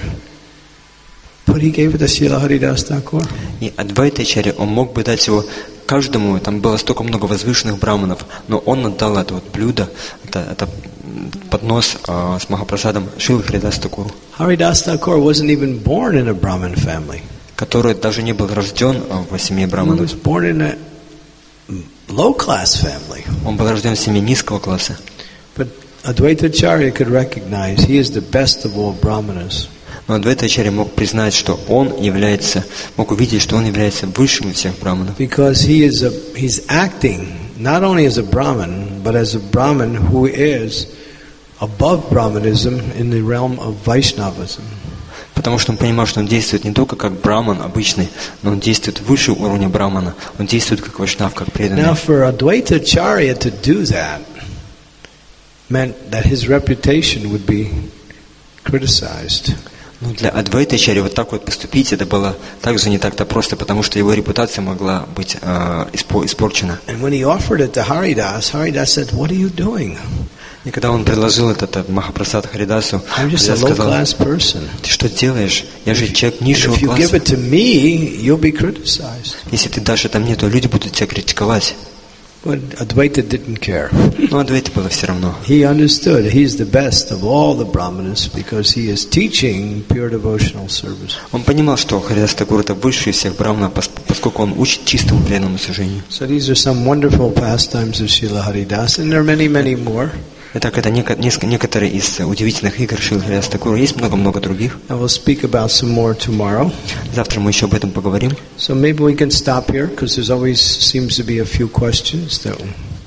But he gave it to Srila Haridas Thakur. И Адвайта Ачарья, он мог бы дать его каждому, там было столько много возвышенных браманов, но он отдал это вот блюдо, это, это поднос э, с махапрасадом Шриле Харидасу Такуру, Haridas Thakur wasn't even born in a Brahmin family. который даже не был рожден в семье He браманов. was born in a low-class family. Он был рожден в семье низкого класса. But Advaita Acharya could recognize he is the best of all Brahmanas. Но Адвайта Ачарья мог признать, что он является, мог увидеть, что он является высшим из всех браманов. Because he is a, he's acting not only as a Brahmin, but as a Brahmin who is above Brahmanism in the realm of Vaishnavism. Потому что он понимал, что он действует не только как браман обычный, но он действует выше уровня брамана. Он действует как вайшнав, как преданный. Now for Advaita Acharya to do that meant that his reputation would be criticized. Ну, для Адвайта Ачарьи вот так вот поступить, это было также не так-то просто, потому что его репутация могла быть э, испо- испорчена. And when he offered it to Haridas, Haridas said, "What are you doing? И когда он предложил этот махапрасад Харидасу, I'm just я a сказал: low-class person. ты что делаешь? Я же человек And низшего if you give класса. it to me, you'll be criticized." Если ты дашь это мне, то люди будут тебя критиковать. But Advaita didn't care. Но Адвайте было все равно. He understood he's the best of all the Brahmanas because he is teaching pure devotional service. Он понимал, что Харидас Такур это высший из всех браманов, поскольку он учит чистому преданному служению. So these are some wonderful pastimes of Srila Haridas, and there are many, many more. Итак, это неко- неск- некоторые из удивительных игр Шрилы Харидаса Такура. Есть много-много других. I will speak about some more tomorrow. Завтра мы еще об этом поговорим. So maybe we can stop here because there's always seems to be a few questions that.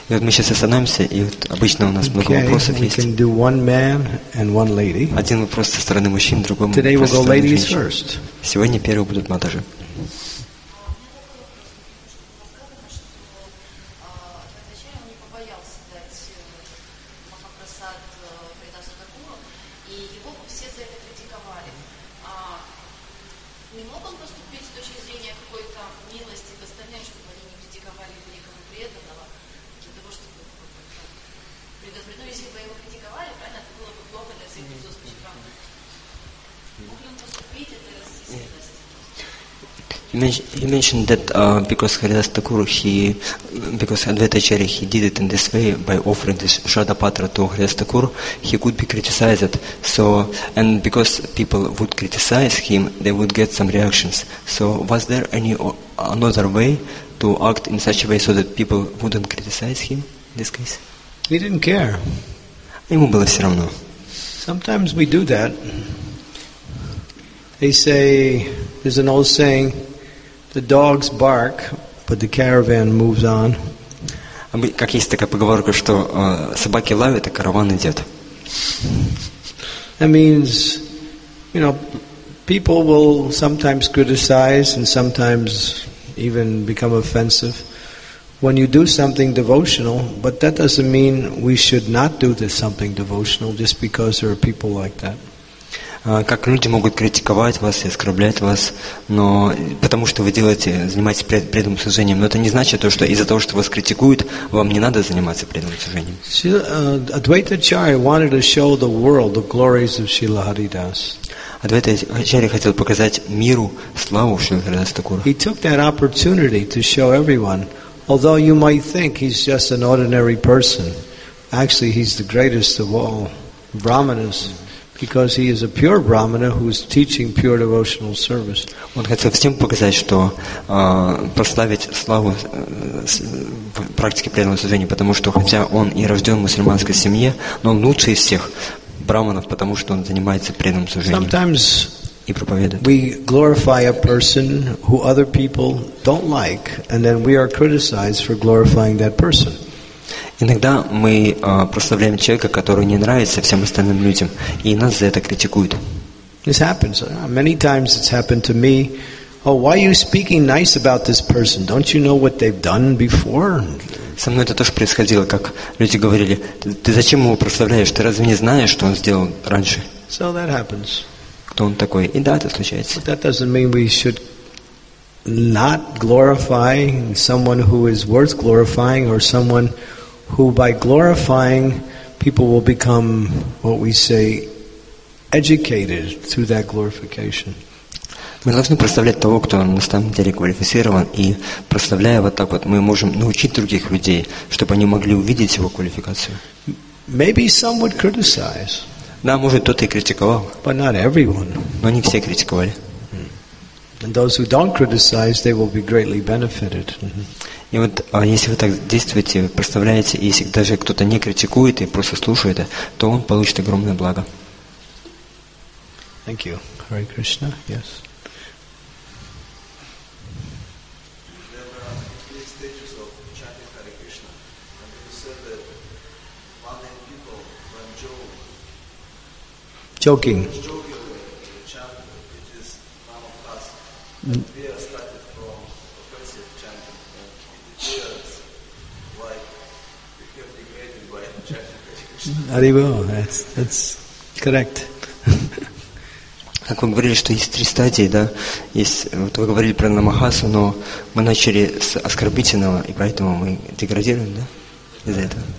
И вот мы сейчас остановимся, и вот обычно у нас много Okay, вопросов we есть. can do one man and one lady. Один вопрос со стороны мужчин, другой Today we'll вопрос со go стороны ladies женщин. first. Сегодня первые будут матажи. You mentioned, you mentioned that uh, because Haridas Thakur, he, because Advaita Acharya, he did it in this way by offering this Shraddha to Haridas Thakur, he could be criticized. So, and because people would criticize him, they would get some reactions. So, was there any o- another way to act in such a way so that people wouldn't criticize him in this case? He didn't care. Ему было все равно. Sometimes we do that. They say, there's an old saying, the dogs bark, but the caravan moves on. Как есть такая поговорка, что э, собаки лают, а караван идет. That means, you know, people will sometimes criticize and sometimes even become offensive when you do something devotional, but that doesn't mean we should not do this something devotional just because there are people like that. Как люди могут критиковать вас и оскорблять вас, но потому что вы делаете, занимаетесь преданным служением, но это не значит, то, что из-за того, что вас критикуют, вам не надо заниматься преданным служением. Advaita Acharya wanted to show the world the glories of Srila Haridas. Адвайта Ачарья хотел показать миру славу Шрила Харидаса Thakura. He took that opportunity to show everyone, although you might think he's just an ordinary person, actually he's the greatest of all Brahmanas. Because he is a pure Brahmana who is teaching pure devotional service. Он хотел всем показать, что э, прославить славу э, в практике преданного служения, потому что хотя он и рожден в мусульманской семье, но он лучший из всех браманов, потому что он занимается преданным служением и проповедует. We glorify a person who other people don't like, and then we are criticized for glorifying that person. Иногда мы э, прославляем человека, который не нравится всем остальным людям, и нас за это критикуют. This happens. Many times it's happened to me. Oh, why are you speaking nice about this person? Don't you know what they've done before? Со мной это тоже происходило, как люди говорили, ты, ты зачем его прославляешь? Ты разве не знаешь, что он сделал раньше? So that happens. Кто он такой? И да, это случается. But that doesn't mean we should not glorify someone who is worth glorifying or someone who by glorifying people will become, what we say, educated through that glorification. Мы должны прославлять того, кто на самом деле квалифицирован, и прославляя вот так вот, мы можем научить других людей, чтобы они могли увидеть его квалификацию. Maybe some would criticize. Да, может, кто-то и критиковал, but not everyone. Но не все критиковали. And those who don't criticize, they will be greatly benefited. И вот, если вы так действуете, прославляете, и если даже кто-то не критикует и просто слушает, то он получит огромное благо. Thank you. Hare Krishna. Yes. Joking. Mm. Haribol, that's, that's correct. Как вы говорили, что есть три стадии, да? Есть, вот вы говорили про намахасу, но мы начали с оскорбительного, и поэтому мы деградируем, да? Из-за этого.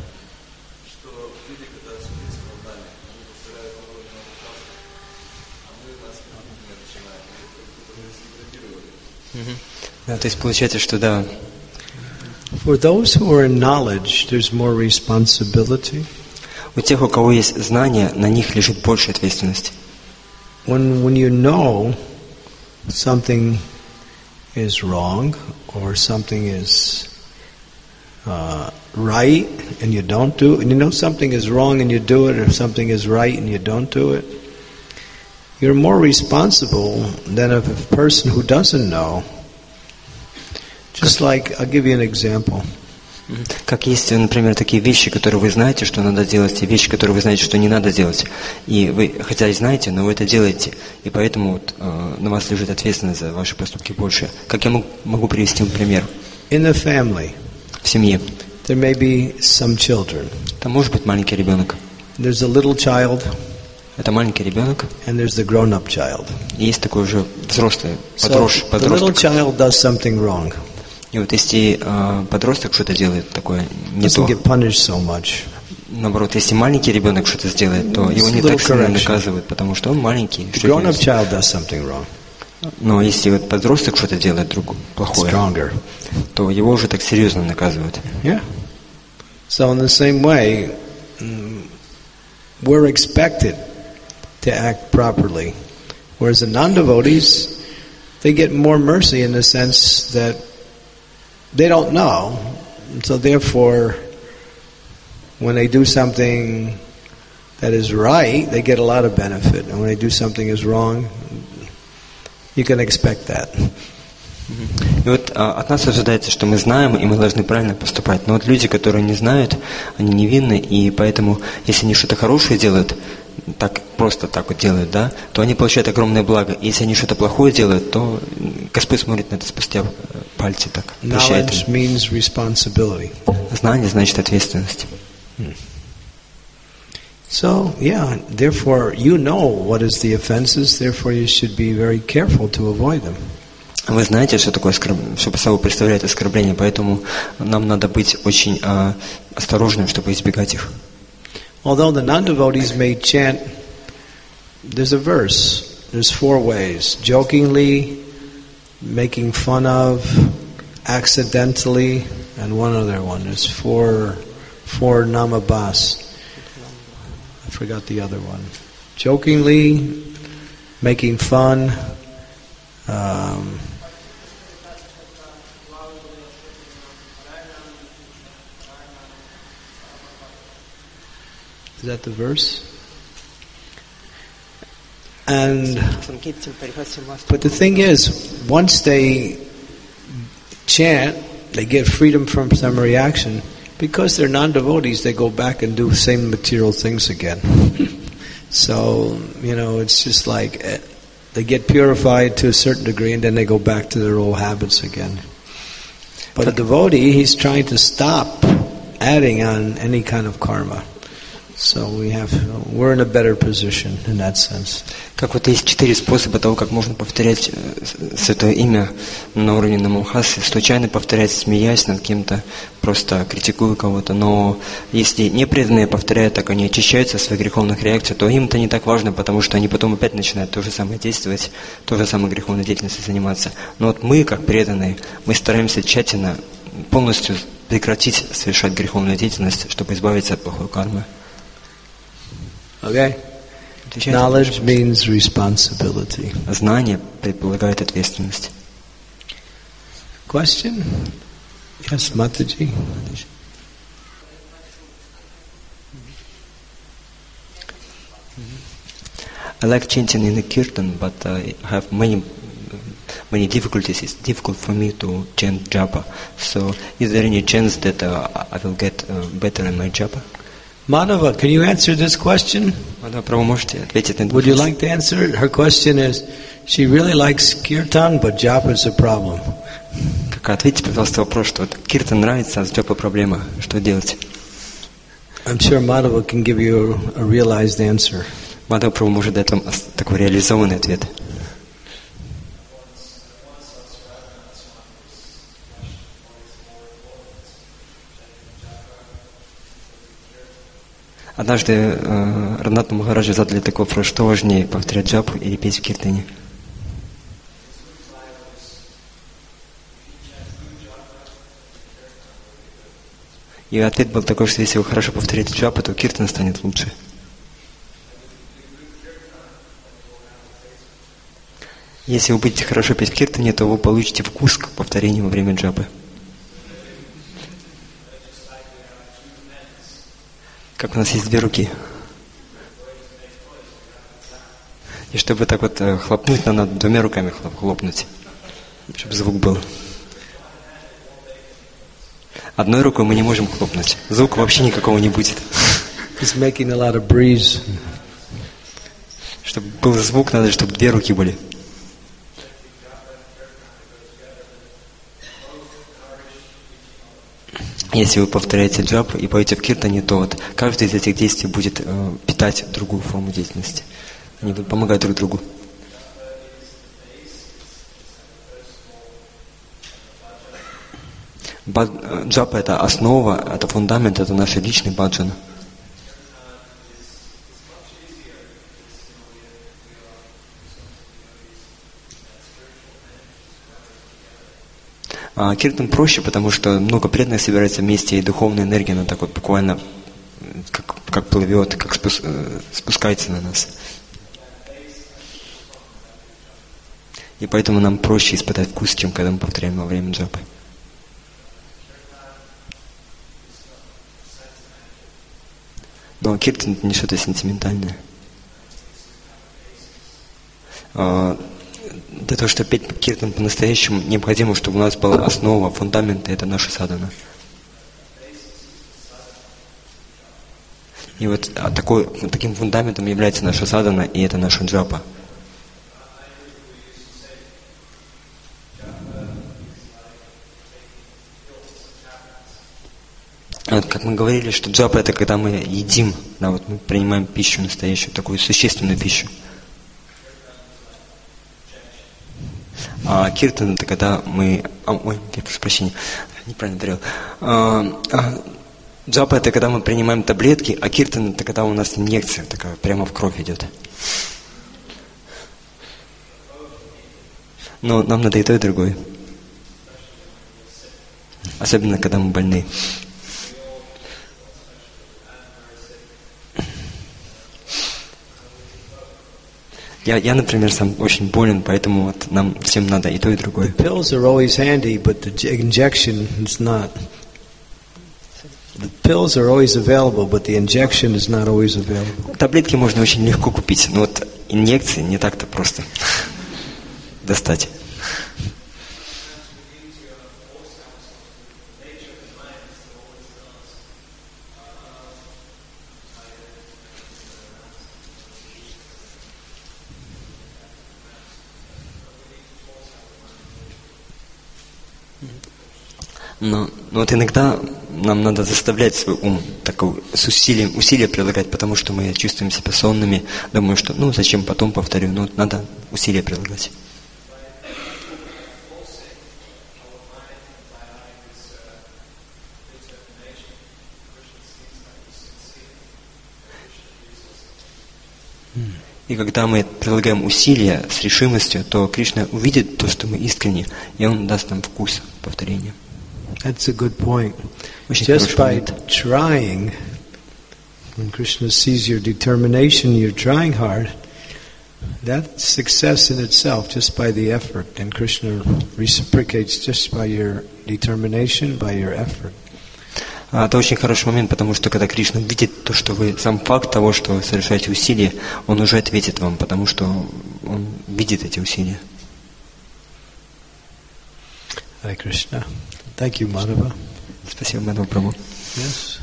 Да, то есть получается, что да. For those who are in knowledge, there's more responsibility. У тех, у кого есть знания, на них лежит больше ответственности. When when you know something is wrong or something is uh, right and you don't do it, and you know something is wrong and you do it, or something is right and you don't do it, you're more responsible than if a person who doesn't know. Just like, I'll give you an example. Как есть, например, такие вещи, которые вы знаете, что надо делать, и вещи, которые вы знаете, что не надо делать. И вы, хотя и знаете, но вы это делаете. И поэтому вот, э, на вас лежит ответственность за ваши поступки больше. Как я мог, могу привести вам пример? In the family, В семье. there may be some children. Там может быть маленький ребенок. There's a little child, Это маленький ребенок. and there's the grown-up child. И есть такой уже взрослый, So подрос, the little подросток. child does something wrong. И вот если э, подросток что-то делает такое не Doesn't то, get punished so much. наоборот, если маленький ребенок что-то сделает, то его не Little так сильно correction. наказывают, потому что он маленький. The что grown-up делать? child does something wrong. Но если вот подросток что-то делает другое, плохое, Stronger. то его уже так серьезно наказывают. Yeah. So in the same way, mm, we're expected to act properly. Whereas the non-devotees, they get more mercy in the sense that they don't know. So therefore, when they do something that is right, they get a lot of benefit. And when they do something is wrong, you can expect that. И вот а, от нас ожидается, что мы знаем, и мы должны правильно поступать. Но вот люди, которые не знают, они невинны, и поэтому, если они что-то хорошее делают, так просто так вот делают, да, то они получают огромное благо. И если они что-то плохое делают, то Господь смотрит на это спустя пальцы так, прощает Knowledge им. means responsibility. Знание значит ответственность. So, yeah, therefore you know what is the offenses, therefore you should be very careful to avoid them. Вы знаете, что такое оскорб... что собой представляет оскорбление, поэтому нам надо быть очень а, осторожным, чтобы избегать их. Although the non-devotees may chant, there's a verse, there's four ways: jokingly, making fun of, accidentally, and one other one. There's four, four namabas. I forgot the other one. Jokingly, making fun, um, is that the verse? And but the thing is, once they chant, they get freedom from some reaction. Because they're non-devotees, they go back and do same material things again. So, you know, it's just like uh, they get purified to a certain degree and then they go back to their old habits again. But a devotee, he's trying to stop adding on any kind of karma. So we have, we're in a better position in that sense. Как вот есть четыре способа того, как можно повторять святое имя на уровне намахасы, случайно повторять, смеясь над кем-то, просто критикуя кого-то. Но если непреданные повторяют так, они очищаются от своих греховных реакций, то им это не так важно, потому что они потом опять начинают то же самое действовать, то же самое греховной деятельностью заниматься. Но вот мы, как преданные, мы стараемся тщательно, полностью прекратить совершать греховную деятельность, чтобы избавиться от плохой кармы. Okay? Knowledge means responsibility. Знание предполагает ответственность. Question? Yes, Mataji. I like chanting in the kirtan, but I have many many difficulties. It's difficult for me to chant japa. So, is there any chance that uh, I will get uh, better in my japa? Madhava, can you answer this question? Madhava, вы можете ответить на этот Would you вопрос? like to answer it? Her question is, she really likes kirtan, but japa is a problem. Как ответьте, пожалуйста, вопрос, что вот киртан нравится, а с джапа проблема. Что делать? I'm sure Madhava can give you a realized answer. Мадхава Прабху может дать вам такой реализованный ответ. Однажды э, Ранатху Махараджу задали такой вопрос, что важнее, повторять джапу или петь в киртане? И ответ был такой, что если вы хорошо повторите джапу, то киртан станет лучше. Если вы будете хорошо петь в киртане, то вы получите вкус к повторению во время джапы. Как у нас есть две руки. И чтобы так вот хлопнуть, надо двумя руками хлопнуть, чтобы звук был. Одной рукой мы не можем хлопнуть. Звука вообще никакого не будет. It's making a lot of breeze. Чтобы был звук, надо, чтобы две руки были. Если вы повторяете джап и поете в киртане, то вот каждый из этих действий будет э, питать другую форму деятельности. Они будут помогать друг другу. Джапа — это основа, это фундамент, это наш личный баджан. А киртан проще, потому что много преданных собирается вместе, и духовная энергия, она так вот буквально как, как плывет, как спус, спускается на нас. И поэтому нам проще испытать вкус, чем когда мы повторяем во время джапы. Но киртан — это не что-то сентиментальное. Для того, чтобы петь киртан по-настоящему, необходимо, чтобы у нас была основа, фундамент, и это наша садхана. И вот а такой, таким фундаментом является наша садхана, и это наша джапа. Вот, как мы говорили, что джапа — это когда мы едим, да, вот мы принимаем пищу настоящую, такую существенную пищу. А киртан — это когда мы... А, ой, я прошу прощения, неправильно говорил. А, а, джапа — это когда мы принимаем таблетки, а киртан — это когда у нас инъекция такая прямо в кровь идет. Но нам надо и то, и другое. Особенно, когда мы больны. Я, я, например, сам очень болен, поэтому вот нам всем надо и то, и другое. The pills are always handy, but the injection is not. The pills are always available, but the injection is not always available. Таблетки можно очень легко купить, но вот инъекции не так-то просто достать. Но, но вот иногда нам надо заставлять свой ум такой, с усилием, усилия прилагать, потому что мы чувствуем себя сонными, думаю, что ну зачем потом повторю, но надо усилия прилагать. И когда мы прилагаем усилия с решимостью, то Кришна увидит то, что мы искренне, и Он даст нам вкус повторения. That's a good point. Just by trying, when Krishna sees your determination, you're trying hard, that's success in itself, just by the effort. And Krishna reciprocates just by your determination, by your effort. Это очень хороший момент, потому что когда Кришна видит то, что вы, сам факт того, что вы совершаете усилия, Он уже ответит вам, потому что Он видит эти усилия. Hare Krishna. Thank you, Madhava. Спасибо, Мадхава Прабху. Yes.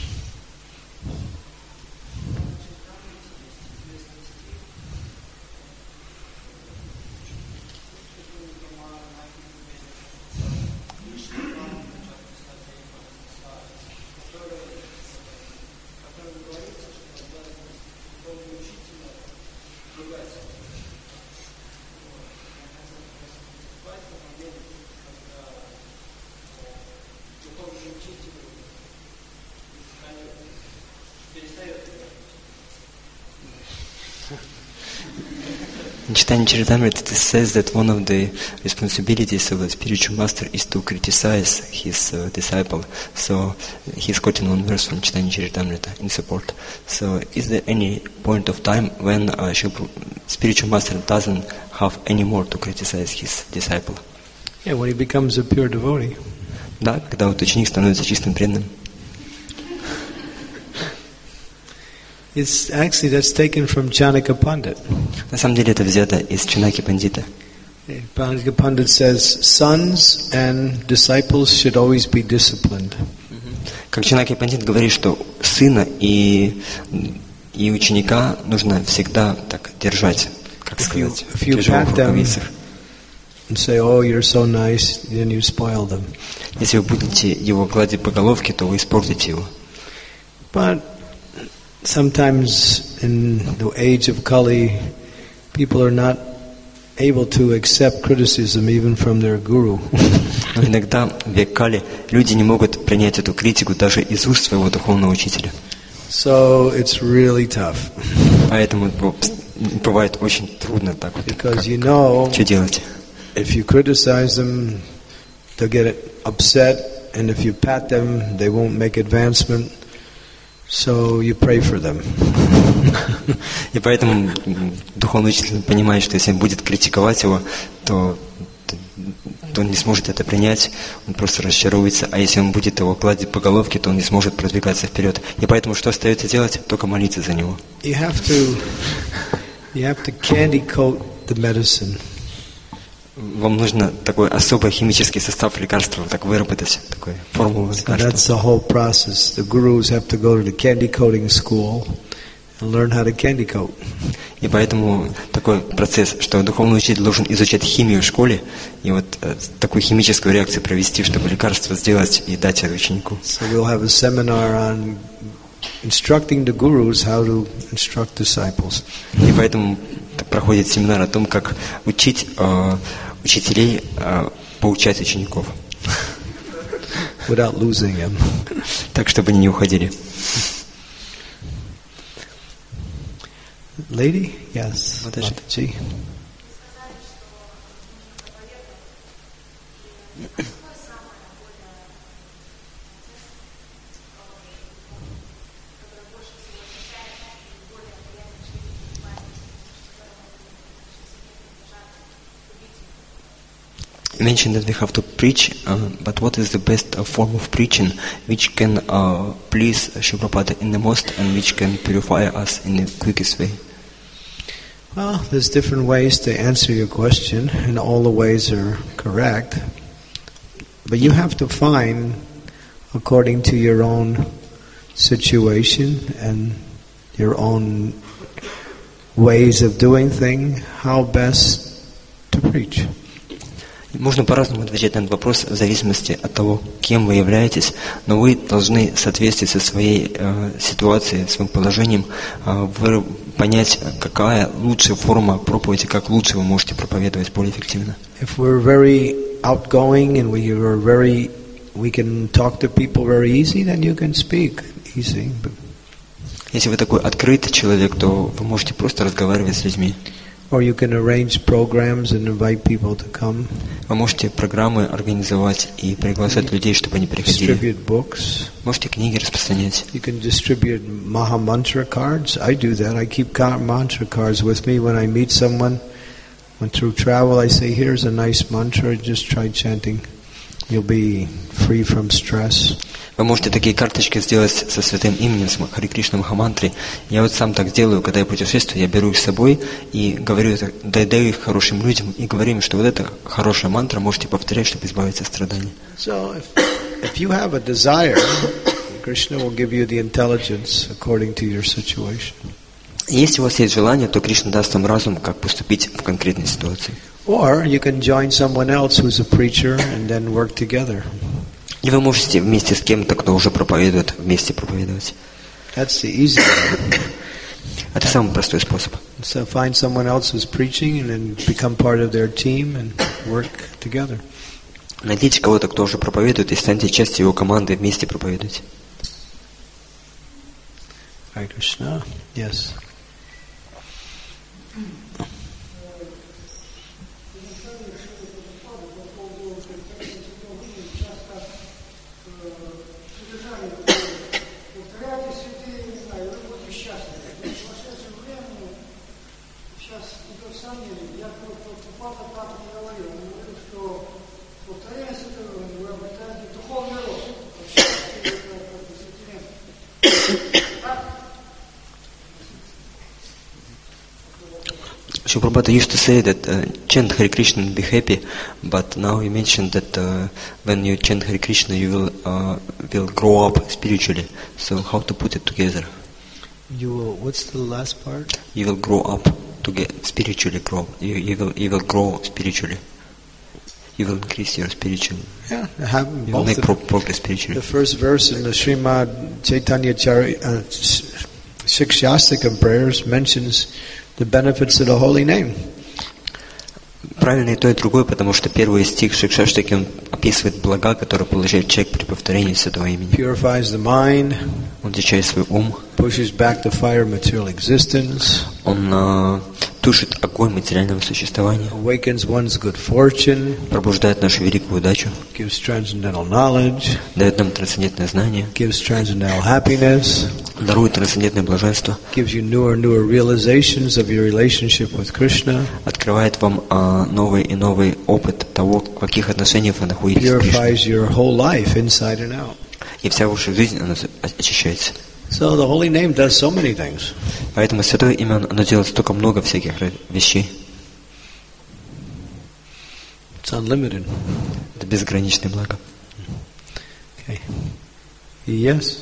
In Chaitanya Charitamrita it says that one of the responsibilities of a spiritual master is to criticize his uh, disciple. So he's quoting one verse from Chaitanya Charitamrita in support. So is there any point of time when a spiritual master doesn't have any more to criticize his disciple? Yeah, when he becomes a pure devotee. Да, когда вот ученик становится чистым преданным. It's actually that's taken from Chanaka Pandit. На самом деле это взято из Чанаки Пандита. Pandit says, sons and disciples should always be disciplined. Как Чанаки Пандит говорит, что сына и, и ученика нужно всегда так держать, как сказать, в тяжелых рукавицах. Say, oh, you're so nice, then you spoil them. Если вы будете его гладить по головке, то вы испортите его. But sometimes in the age of Kali, people are not able to accept criticism even from their guru. Но иногда в век Кали люди не могут принять эту критику даже из уст своего духовного учителя. So it's really tough. Поэтому бывает очень трудно так вот. Because как, you know, что делать? If you criticize them, they'll get upset, and if you pat them, they won't make advancement. So you pray for them. И поэтому духовный учитель понимает, что если он будет критиковать его, то, то он не сможет это принять, он просто разочаруется. А если он будет его гладить по головке, то он не сможет продвигаться вперед. И поэтому что остается делать? Только молиться за него. You have to, you have to candy coat the medicine. Вам нужно такой особый химический состав лекарства, так выработать, такой формулу лекарства. So that's the whole process. The gurus have to go to the candy coating school and learn how to candy coat. И поэтому такой процесс, что духовный учитель должен изучать химию в школе и вот э, такую химическую реакцию провести, чтобы лекарство сделать и дать это ученику. So we'll have a seminar on instructing the gurus how to instruct disciples. И поэтому проходит семинар о том, как учить э, учителей э, поучать учеников. Without losing them. Так, чтобы они не уходили. Lady? Yes. Mataji. You mentioned that we have to preach, uh, but what is the best uh, form of preaching which can uh, please Srila Prabhupada in the most and which can purify us in the quickest way? Well, there's different ways to answer your question, and all the ways are correct. But you have to find, according to your own situation and your own ways of doing things, how best to preach. Можно по-разному отвечать на этот вопрос в зависимости от того, кем вы являетесь, но вы должны в соответствии со своей э, ситуацией, своим положением, э, вы понять, какая лучшая форма проповеди, как лучше вы можете проповедовать более эффективно. If we're very outgoing and we are very, we can talk to people very easy, then you can speak easy. But если вы такой открытый человек, то вы можете просто разговаривать с людьми. Or you can arrange programs and invite people to come. Вы можете программы организовать и приглашать людей, чтобы они приходили. Distribute books. Можете книги распространять. You can distribute Maha Mantra cards. I do that. I keep mantra cards with me when I meet someone. When through travel, I say, "Here's a nice mantra. Just try chanting. You'll be free from stress." Вы можете такие карточки сделать со святым именем, с Хари Кришна Махамантрой. Я вот сам так делаю, когда я путешествую, я беру их с собой и говорю это, даю их хорошим людям и говорю им, что вот это хорошая мантра, можете повторять, чтобы избавиться от страданий. So, if, if you have a desire, Krishna will give you the intelligence according to your situation. Если у вас есть желание, то Кришна даст вам разум, как поступить в конкретной ситуации. Or you can join someone else who's a preacher and then work together. И вы можете вместе с кем-то, кто уже проповедует, вместе проповедовать. That's the easy way. Это самый простой способ. So find someone else who's preaching and then become part of their team and work together. Найдите кого-то, кто уже проповедует, и станьте частью его команды, вместе проповедуйте. Hare Krishna. Yes. Shri Prabhupada used to say that uh, chant Hare Krishna and be happy, but now you mentioned that uh, when you chant Hare Krishna, you will uh, will grow up spiritually. So how to put it together? You will. What's the last part? You will grow up to get spiritually grow. You, you will you will grow spiritually. You will increase your spiritual. Yeah, have You will both make of pro- them. progress spiritually. The first verse in the Srimad Chaitanya Chari, uh, Shikshastikam prayers mentions the benefits of the holy name. Правильно и то, и другое, потому что первый стих Шикшаштаки, он описывает блага, которые получает человек при повторении Святого имени. Purifies the mind, Он очищает свой ум, pushes back the fire of material existence, он а, тушит огонь материального существования, awakens one's good fortune, пробуждает нашу великую удачу, gives transcendental knowledge, дает нам трансцендентное знание, gives transcendental happiness, дарует трансцендентное блаженство, gives you newer and newer realizations of your relationship with Krishna, открывает вам а, новый и новый опыт того, в каких отношениях вы находитесь с Кришной. purifies your whole life inside and out. И вся ваша жизнь, она очищается. So the holy name does so many things. Поэтому Святое имя, оно делает столько много всяких вещей. It's unlimited. Это безграничное благо. Okay. Yes.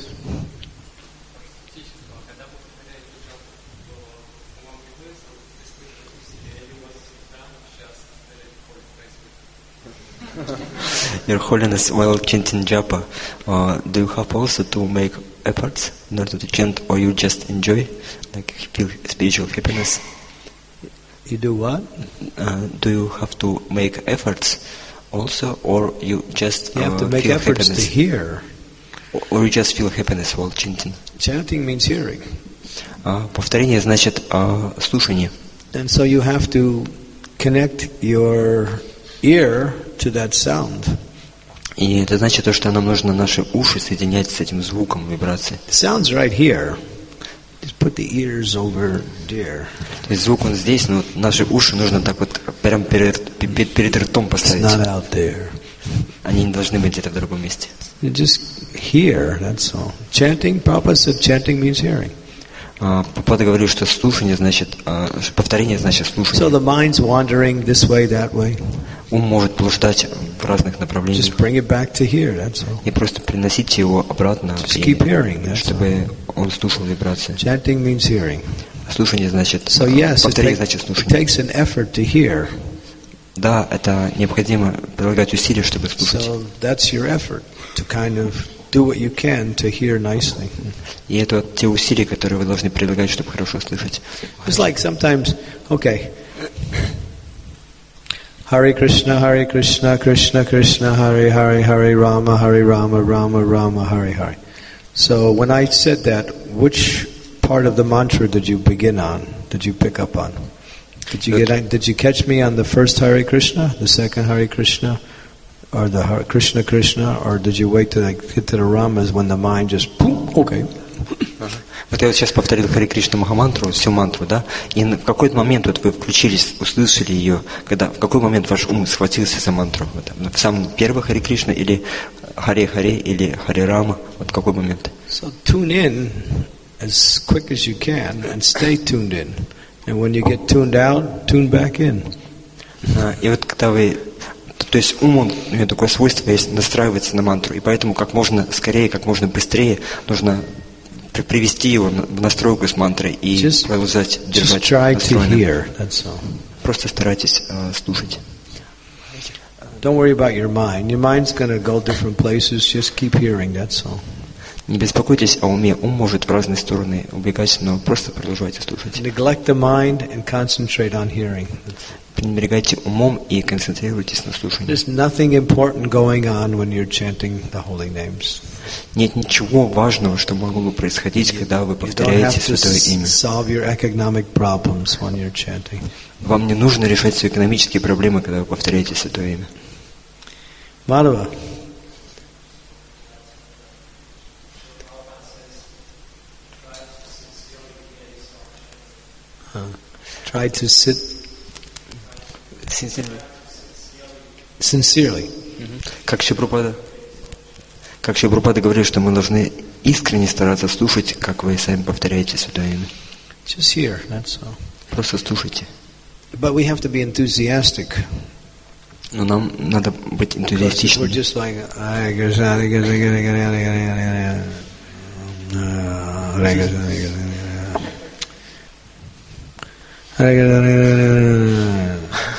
Your Holiness, while chanting japa, uh, do you have also to make efforts in order to chant, or you just enjoy, like feel spiritual happiness? You do what? Uh, do you have to make efforts also, or you just uh, You have to make feel efforts to happiness, hear. or you just feel happiness while chanting? Chanting means hearing. Uh, повторение значит uh, слушание. And so you have to connect your ear to that sound. И это значит то, что нам нужно наши уши соединять с этим звуком вибрации. The sound's right here. Just put the ears over there. То есть звук он здесь, но наши уши нужно так вот прямо перед, перед, перед ртом It's поставить. not out there. Они не должны быть где-то в другом месте. You just hear, that's all. Chanting, Prabhupada said chanting means hearing. Прабхупада говорил, что слушание значит, что повторение значит слушание. So the mind's wandering this way, that way. Ум может блуждать в разных направлениях. Just bring it back to here, that's all. И просто приносить его обратно, Just и, keep hearing, that's чтобы он слушал вибрации. Chanting means hearing. Слушание значит, So yes, it, повторение take, значит it слушание. takes an effort to hear. Да, это необходимо прилагать усилия, чтобы слушать. So that's your effort to kind of do what you can to hear nicely. И это те усилия, которые вы должны прилагать, чтобы хорошо слышать. It's like sometimes, okay. Hare Krishna, Hare Krishna, Krishna Krishna, Hare Hare, Hare Rama, Hare Rama, Rama Rama, Hare Hare. So when I said that, which part of the mantra did you begin on? Did you pick up on? Did you get? Did you catch me on the first Hare Krishna, the second Hare Krishna, or the Hare Krishna Krishna, or did you wait till I get to the Ramas when the mind just boom? Okay. Вот я вот сейчас повторил Харе Кришна Махамантру, всю мантру, да, и в какой-то момент вот вы включились, услышали ее, когда, в какой момент ваш ум схватился за мантру? Вот, в самом первый Харе Кришна или Харе Харе или Харе Рама, вот в какой момент? So tune in as quick as you can and stay tuned in. And when you get tuned out, tune back in. И вот когда вы, то есть ум, он, у него такое свойство есть настраиваться на мантру, и поэтому как можно скорее, как можно быстрее нужно привести его в настройку с мантрой и Just- продолжать Just держать try to настроенным. hear, that's all. Просто старайтесь э, слушать. Don't worry about your mind. Your mind's going to go different places. Just keep hearing, that's all. Не беспокойтесь о уме, ум может в разные стороны убегать, но просто продолжайте слушать. Neglect the mind and concentrate on hearing. Пренебрегайте умом и концентрируйтесь на слушании. There's nothing important going on when you're chanting the holy names. Нет ничего важного, что могло бы происходить, когда вы You don't повторяете have to Святое Имя. s- solve your economic problems when you're chanting. Вам не нужно решать свои экономические проблемы, когда вы повторяете Святое Имя. Madhava. Uh, try to sit sincerely. Как Шрила как Шрила говорит, что мы должны искренне стараться слушать, как вы сами повторяете Святое Имя. Just hear, that's all. Просто слушайте. But we have to be enthusiastic. Но нам надо быть энтузиастичными. We're just like, Hare Krishna, Hare Krishna, Hare Krishna, Hare Krishna, Hare Krishna,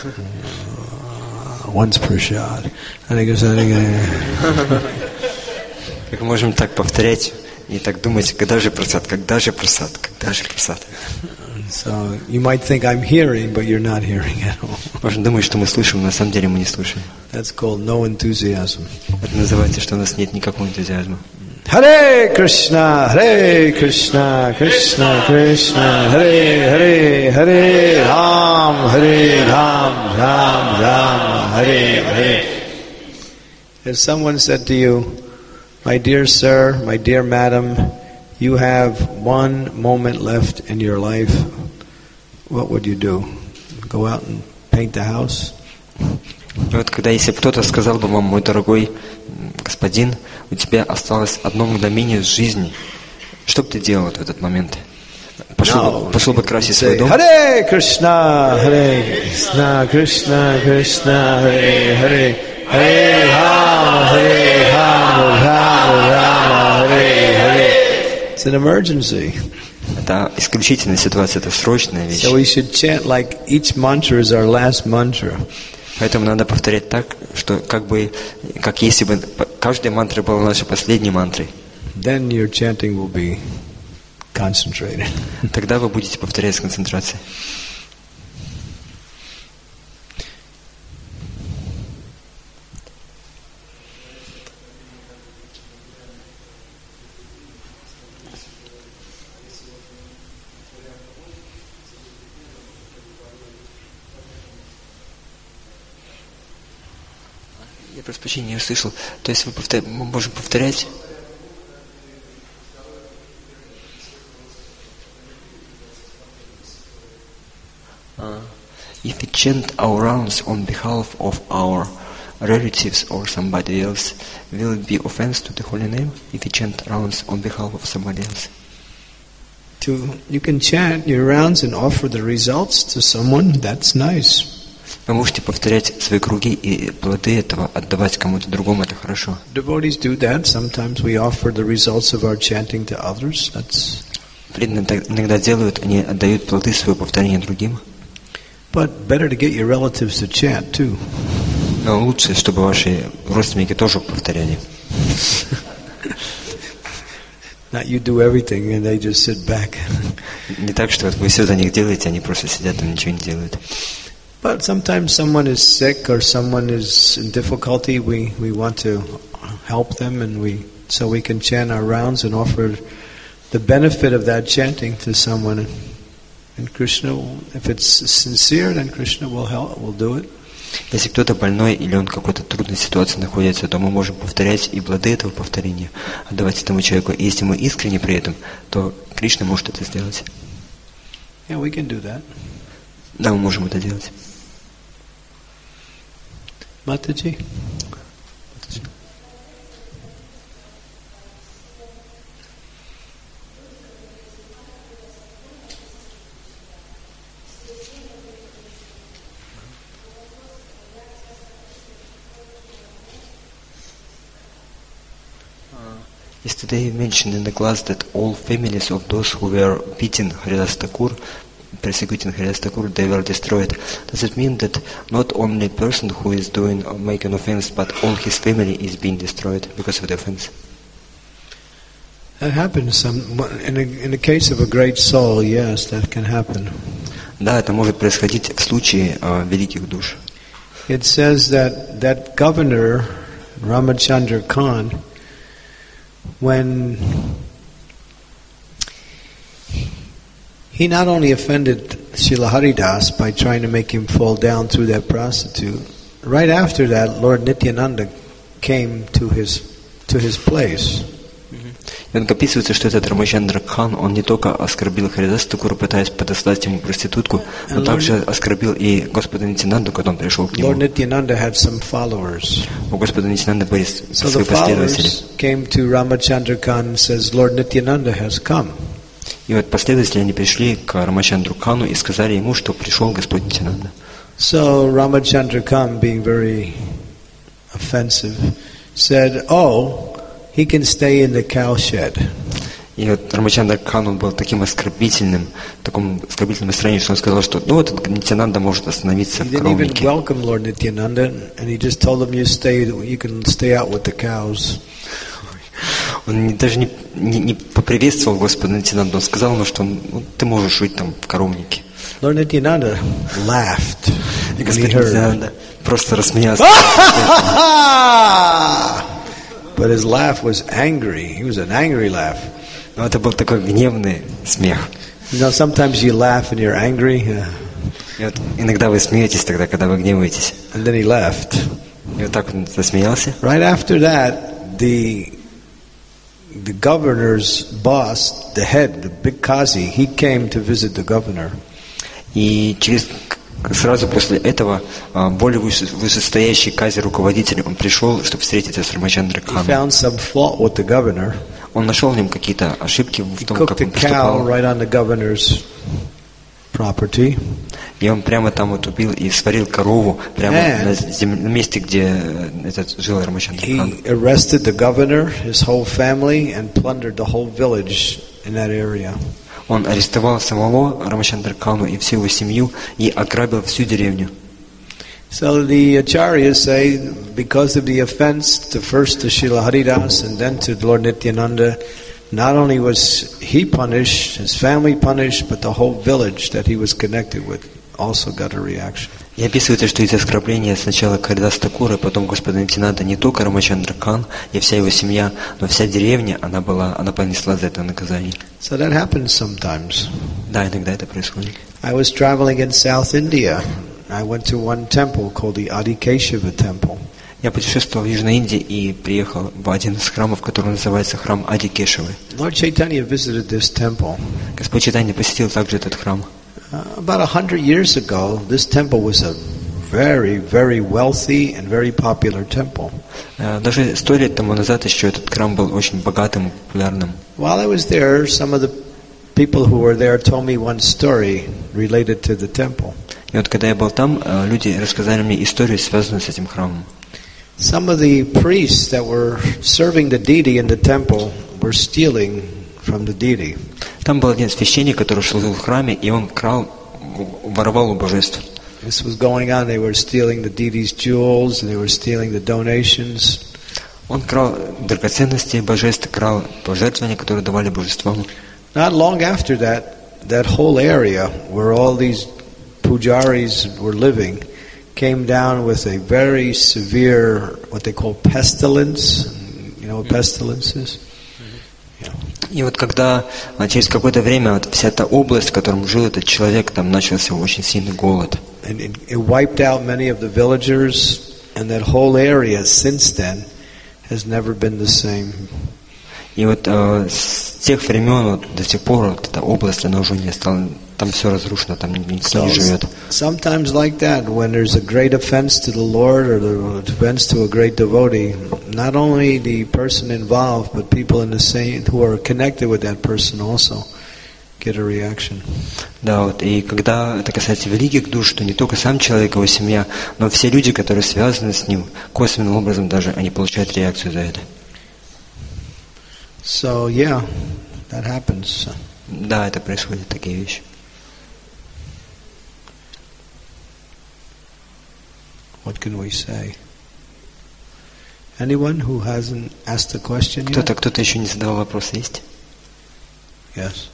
once per shot. Hare Krishna, Hare Krishna. Как мы можем так повторять и так думать, когда же просад, когда же просад, когда же просад. So you might think I'm hearing, but you're not hearing at all. Можно думать, что мы слышим, но на самом деле мы не слушаем. That's called no enthusiasm. Это называется, что у нас нет никакого энтузиазма. Hare Krishna, Hare Krishna, Krishna Krishna, Hare Hare, Hare Ram, Hare Ram, Ram Ram, Hare Hare. If someone said to you, my dear sir, my dear madam, you have one moment left in your life, what would you do? Go out and paint the house? И вот когда если кто-то сказал бы вам, мой дорогой господин, у тебя осталось одно мгновение жизни, что бы ты делал в этот момент? Пошел, no, пошел бы красить свой дом? Hare Krishna, Hare Krishna, Krishna Krishna, Hare Hare, Hare Rama, Hare Rama, Rama Rama, Hare Hare. It's an emergency. Это исключительная ситуация, это срочная вещь. So we should chant like each mantra is our last mantra. Поэтому надо повторять так, что как бы, как если бы каждая мантра была нашей последней мантрой. Then your chanting will be concentrated. Тогда вы будете повторять с концентрацией. Я прошу прощения, не услышал. То есть мы, повтор... мы можем повторять? Uh, if we chant our rounds on behalf of our relatives or somebody else, will it be offense to the holy name if we chant rounds on behalf of somebody else? To, you can chant your rounds and offer the results to someone, that's nice. Вы можете повторять свои круги и плоды этого отдавать кому-то другому, это хорошо. Devotees do that. Sometimes we offer the results of our chanting to others. That's. Преданные иногда делают, они отдают плоды своего повторения другим. But better to get your relatives to chant too. Но лучше, чтобы ваши родственники тоже повторяли. Not you do everything and they just sit back. Не так, что вы все за них делаете, они просто сидят и ничего не делают. But sometimes someone is sick or someone is in difficulty. We, we want to help them, and we so we can chant our rounds and offer the benefit of that chanting to someone. And Krishna, if it's sincere, then Krishna will help. Will do it. Если кто-то больной или он в какой-то трудной ситуации находится, то мы можем повторять и плоды этого повторения отдавать этому человеку. И если мы искренне при этом, то Кришна может это сделать. Yeah, we can do that. Да, мы можем это делать. Mataji. Yesterday you mentioned in the class that all families of those who were beating Haridas Thakur, persecuting Haridas Thakur, they were destroyed. Does it mean that not only person who is doing or making offense, but all his family is being destroyed because of the offense? That happens. Some, in, a, in the case of a great soul, yes, that can happen. Да, это может происходить в случае uh, великих душ. It says that that governor, Ramachandra Khan, when he not only offended Srila Haridas by trying to make him fall down through that prostitute, right after that, Lord Nityananda came to his to his place. И он описывается, что этот Рамачандра Кхан, он не только оскорбил Харидаса Такура, пытаясь подослать ему проститутку, но также оскорбил и Господа Нитянанду, когда он пришел к нему. Lord Nityananda had some followers. У Господа Нитянанда были So свои the последователи. followers came to Ramachandra Khan and says, Lord Nityananda has come. И вот последователи, они пришли к Рамачандру Кану и сказали ему, что пришел Господь Нитьянанда. So Ramachandra Khan, being very offensive, said, "Oh, he can stay in the cow shed." И вот Рамачандра Кан, он был таким оскорбительным, в таком оскорбительном настроении, что он сказал, что ну вот Нитьянанда может остановиться в коровнике. Он даже не, не, не поприветствовал Господа Нитьянанду, он сказал ему, что ну, ты можешь жить там в коровнике. Lord Nityananda laughed. И Господь Нитьянанда просто рассмеялся. But his laugh was angry. He was an angry laugh. Но это был такой гневный смех. You know, sometimes you laugh and you're angry. Uh, И вот иногда вы смеетесь тогда, когда вы гневаетесь. And then he left. И вот так он засмеялся. Right after that, the the governor's boss, the head, the big Qazi, he came to visit the governor. И через сразу после этого более вышестоящий Кази руководитель, он пришел, чтобы встретиться с Рамачандрой Каном. He found some fault with the governor. Он нашел в нем какие-то ошибки в том, He как cooked он a cow поступал. right on the governor's property. И он прямо там вот убил и сварил корову прямо And на, зем... на месте, где этот жил Рамачандра Кан. He arrested the governor, his whole family, and plundered the whole village in that area. Он арестовал самого Рамачандра Кану и всю его семью и ограбил всю деревню. So the Acharyas say, because of the offense to first to Srila Haridas and then to Lord Nityananda, not only was he punished, his family punished, but the whole village that he was connected with also got a reaction. И описывается, что из оскорбления сначала Харидас Такура, потом Господа Нитьянанда, не только Рамачандра Кан и вся его семья, но вся деревня, она была, она понесла за это наказание. So that happens sometimes. Да, иногда это происходит. I was traveling in South India. I went to one temple called the Adikeshava temple. Я путешествовал в Южной Индии и приехал в один из храмов, который называется храм Ади Кешавы. Lord Chaitanya visited this temple. Господь Чайтанья посетил также этот храм. Uh, about a hundred years ago, this temple was a very, very wealthy and very popular temple. Uh, даже сто лет тому назад еще этот храм был очень богатым, популярным. While I was there, some of the people who were there told me one story related to the temple. И вот когда я был там, uh, люди рассказали мне историю, связанную с этим храмом. Some of the priests that were serving the deity in the temple were stealing from the deity. Там был один священник, который служил в храме, и он крал, воровал у божеств. This was going on. They were stealing the deity's jewels, and they were stealing the donations. Он крал драгоценности божеств, крал пожертвования, которые давали божествам. Not long after that, that whole area where all these pujaris were living came down with a very severe, what they call pestilence. You know what pestilence is? И вот когда через какое-то время вот вся эта область, в котором жил этот человек, там начался очень сильный голод. And it, it wiped out many of the villagers, and that whole area since then has never been the same. И вот э, с тех времен вот, до сих пор вот эта область, она уже не стала, там все разрушено, там никто So, не живет. sometimes like that, when there's a great offense to the Lord or the offense to a great devotee, not only the person involved, but people in the same who are connected with that person also get a reaction. Да, вот, и когда это касается великих душ, то не только сам человек, его семья, но все люди, которые связаны с ним, косвенным образом даже, они получают реакцию за это. So yeah, that happens. Да, это происходит, такие вещи. What can we say? Anyone who hasn't asked a question yet? Кто-то, кто-то еще не задавал вопрос, есть? Yes.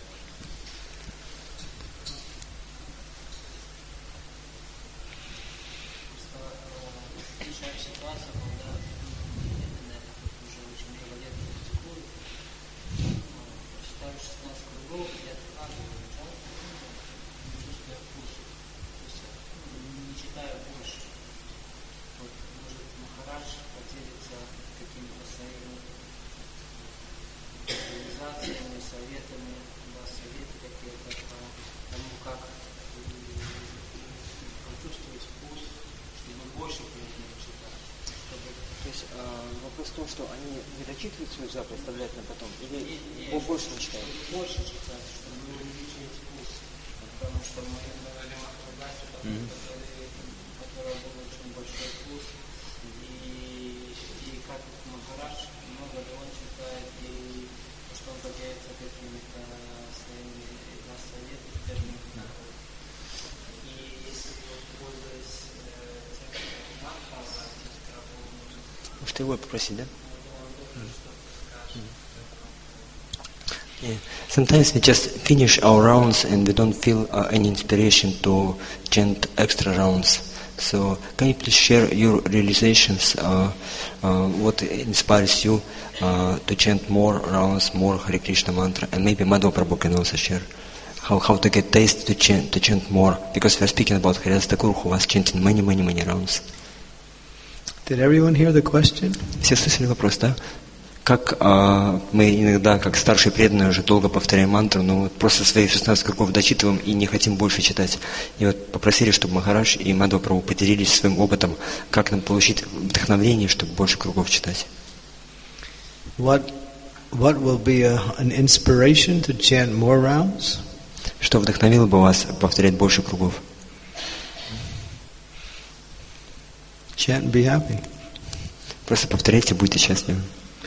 То есть вопрос в том, что они не дочитывают свою заповедь, оставляют на потом, или больше не читают? Больше читать, чтобы не увеличить вкус. Потому что мы говорим о Хадаше, у которого был очень большой вкус. И, и как Махарадж, много ли он читает, и что он поделится какими-то своими наследиями. И если пользуясь тем, Может, его попросить, да? Yeah. Sometimes we just finish our rounds and we don't feel uh, any inspiration to chant extra rounds. So, can you please share your realizations? Uh, uh, what inspires you uh, to chant more rounds, more Hare Krishna mantra, and maybe Madhava Prabhu can also share how how to get taste to chant to chant more. Because we are speaking about Haridas Thakur, who was chanting many, many, many rounds. Did everyone hear the question? Все слышали вопрос, да? Как а, мы иногда, как старшие преданные, уже долго повторяем мантру, но вот просто свои шестнадцать кругов дочитываем и не хотим больше читать. И вот попросили, чтобы Махарадж и Мадхава Прабху поделились своим опытом, как нам получить вдохновение, чтобы больше кругов читать. What what will be a, an inspiration to chant more rounds? Что вдохновило бы вас повторять больше кругов? Chant and be happy. Просто повторяйте, будьте счастливы.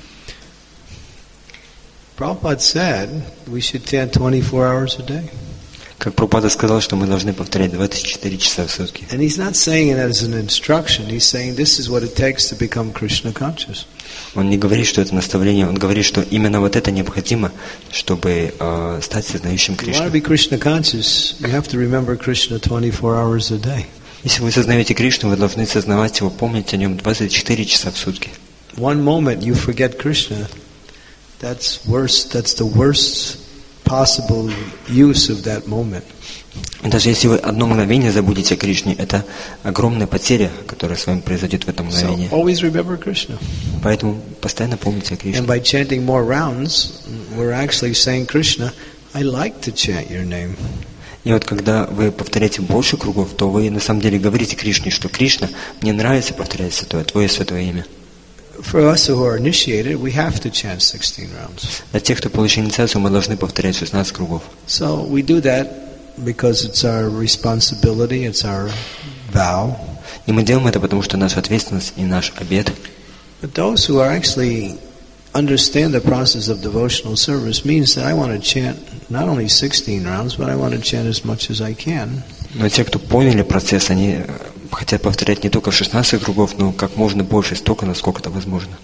Prabhupada said we should chant twenty-four hours a day. Как Прабхупада сказал, что мы должны повторять двадцать четыре часа в сутки. And he's not saying it as an instruction. He's saying this is what it takes to become Krishna conscious. Он не говорит, что это наставление, он говорит, что именно вот это необходимо, чтобы э, стать сознающим If you want to Кришну. be Krishna conscious, you have to remember Krishna twenty-four hours a day. Если вы сознаете Кришну, вы должны сознавать его, помнить о нем двадцать четыре часа в сутки. One moment you forget Krishna, that's worse. That's the worst possible use of that moment. Даже если вы одно мгновение забудете о Кришне, это огромная потеря, которая с вами произойдет в это So мгновение. always remember Krishna. Поэтому постоянно помните о And Кришне. by chanting more rounds, we're actually saying, Krishna, I like to chant your name. И вот когда вы повторяете больше кругов, то вы на самом деле говорите Кришне, что Кришна, мне нравится повторять святое, Твое святое имя. For us who are initiated, we have to chant sixteen rounds. Для тех, кто получил инициацию, мы должны повторять шестнадцать кругов. So we do that because it's our responsibility, it's our vow. И мы делаем это, потому что наша ответственность и наш обет. But those who are actually understand the process of devotional service means that I want to chant not only sixteen rounds, but I want to chant as much as I can. Но те, кто поняли процесс, они хотят повторять не только шестнадцать кругов, но как можно больше, столько, насколько это возможно.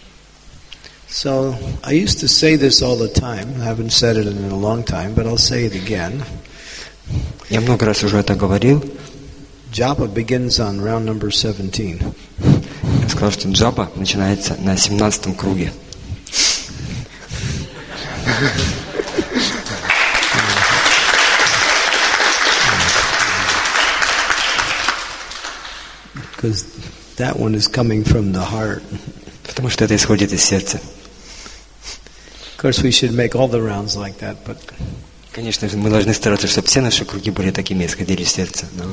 So I used to say this all the time. I haven't said it in a long time, but I'll say it again. Я много раз уже это говорил. Japa begins on round number seventeen. Я сказал, что джапа начинается на семнадцатом круге. Because that one is coming from the heart. Потому что это исходит из сердца. Of course, we should make all the rounds like that, but Конечно же, мы должны стараться, чтобы все наши круги были такими, исходили из сердца. Но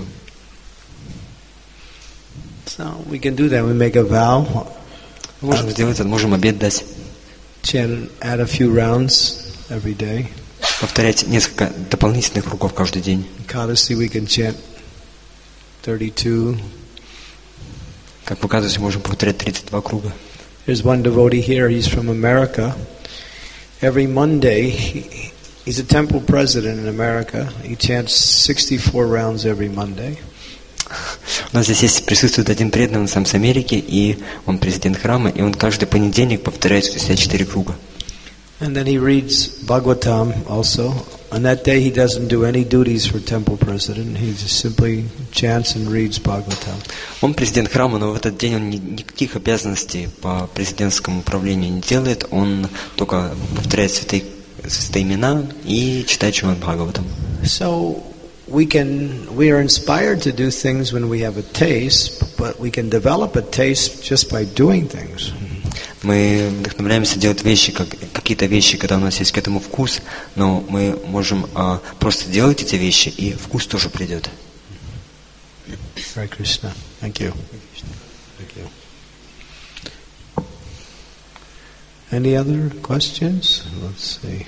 so we can do that. We make a vow, мы можем сделать это, можем обет дать, chant, add a few rounds every day. повторять несколько дополнительных кругов каждый день. Kadasi, we can chant thirty-two. Как показывается, можем повторять тридцать два круга. There's one devotee here. He's from America. Every Monday, he, he's a temple president in America. He chants sixty-four rounds every Monday. У нас здесь есть, присутствует один преданный, он сам с Америки, и он президент храма, и он каждый понедельник повторяет шестьдесят четыре круга. And then he reads Bhagavatam also. On that day, he doesn't do any duties for temple president. He just simply chants and reads Bhagavatam. Он президент храма, но в этот день он ни- никаких обязанностей по президентскому управлению не делает, он только повторяет святые, святые имена и читает Шримад Бхагаватам. So we can, we are inspired to do things when we have a taste, but we can develop a taste just by doing things. Мы вдохновляемся делать вещи, как, какие-то вещи, когда у нас есть к этому вкус, но мы можем а, просто делать эти вещи, и вкус тоже придет. Hare Krishna. Thank you. Thank you. Any other questions? Let's see.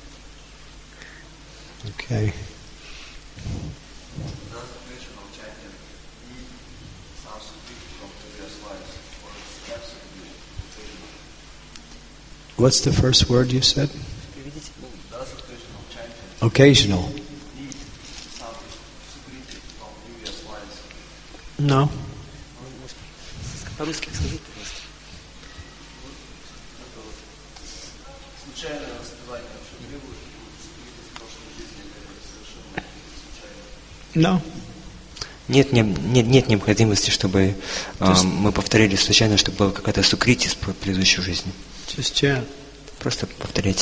Okay. What's the first word you said? Occasional. No. No. Нет, не, нет, нет необходимости, чтобы э, мы повторили случайно, чтобы была какая-то сукрити из предыдущей жизни. Just chant. Просто повторяйте.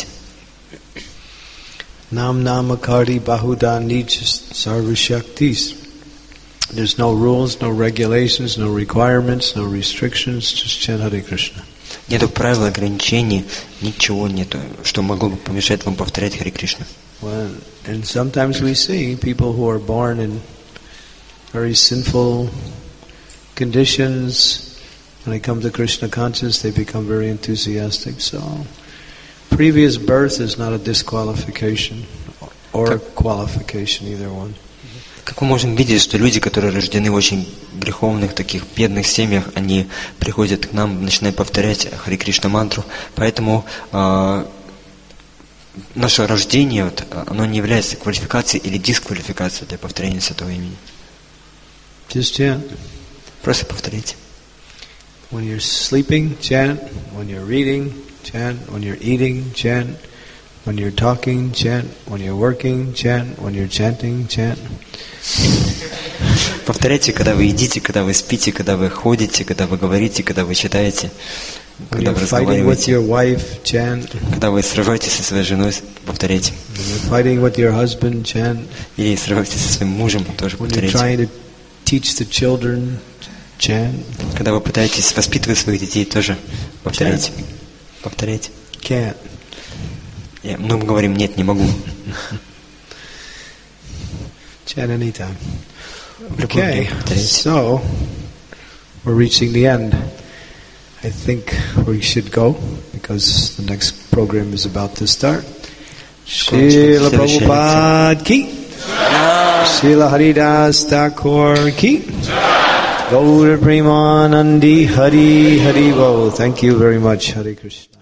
Nam namakari bahuda nijas sarva shaktis. There's no rules, no regulations, no requirements, no restrictions. Just chant Hare Krishna. Нету правил, ограничений, ничего нету, что могло бы помешать вам повторять Харе Кришна. Well, and sometimes we see people who are born in very sinful conditions. When they come to Krishna consciousness, they become very enthusiastic. So, previous birth is not a disqualification or qualification, either one. Как мы можем видеть, что люди, которые рождены в очень греховных, таких бедных семьях, они приходят к нам, начинают повторять Харе Кришна мантру, поэтому э, наше рождение, вот, оно не является квалификацией или дисквалификацией для повторения святого имени. Just chant. Просто повторите. When you're sleeping, chant. When you're reading, chant. When you're eating, chant. When you're talking, chant. When you're working, chant. When you're chanting, chant. Повторяйте, когда вы едите, когда вы спите, когда вы ходите, когда вы говорите, когда вы читаете, когда вы разговариваете. Wife, chant. Когда вы сражаетесь со своей женой, повторяйте. Husband, chant. Или сражаетесь со своим мужем, тоже повторяйте. Teach the children, chant. Когда вы пытаетесь воспитывать своих детей, тоже повторяйте. Повторяйте. Can't. Yeah, мы говорим, нет, не могу. Chant anytime. Okay, so we're reaching the end. I think we should go because the next program is about to start. Srila Prabhupada ki. Srila Haridas Thakur ki. Gaura Premanandi Hari Hari Bo. Thank you very much. Hare Krishna.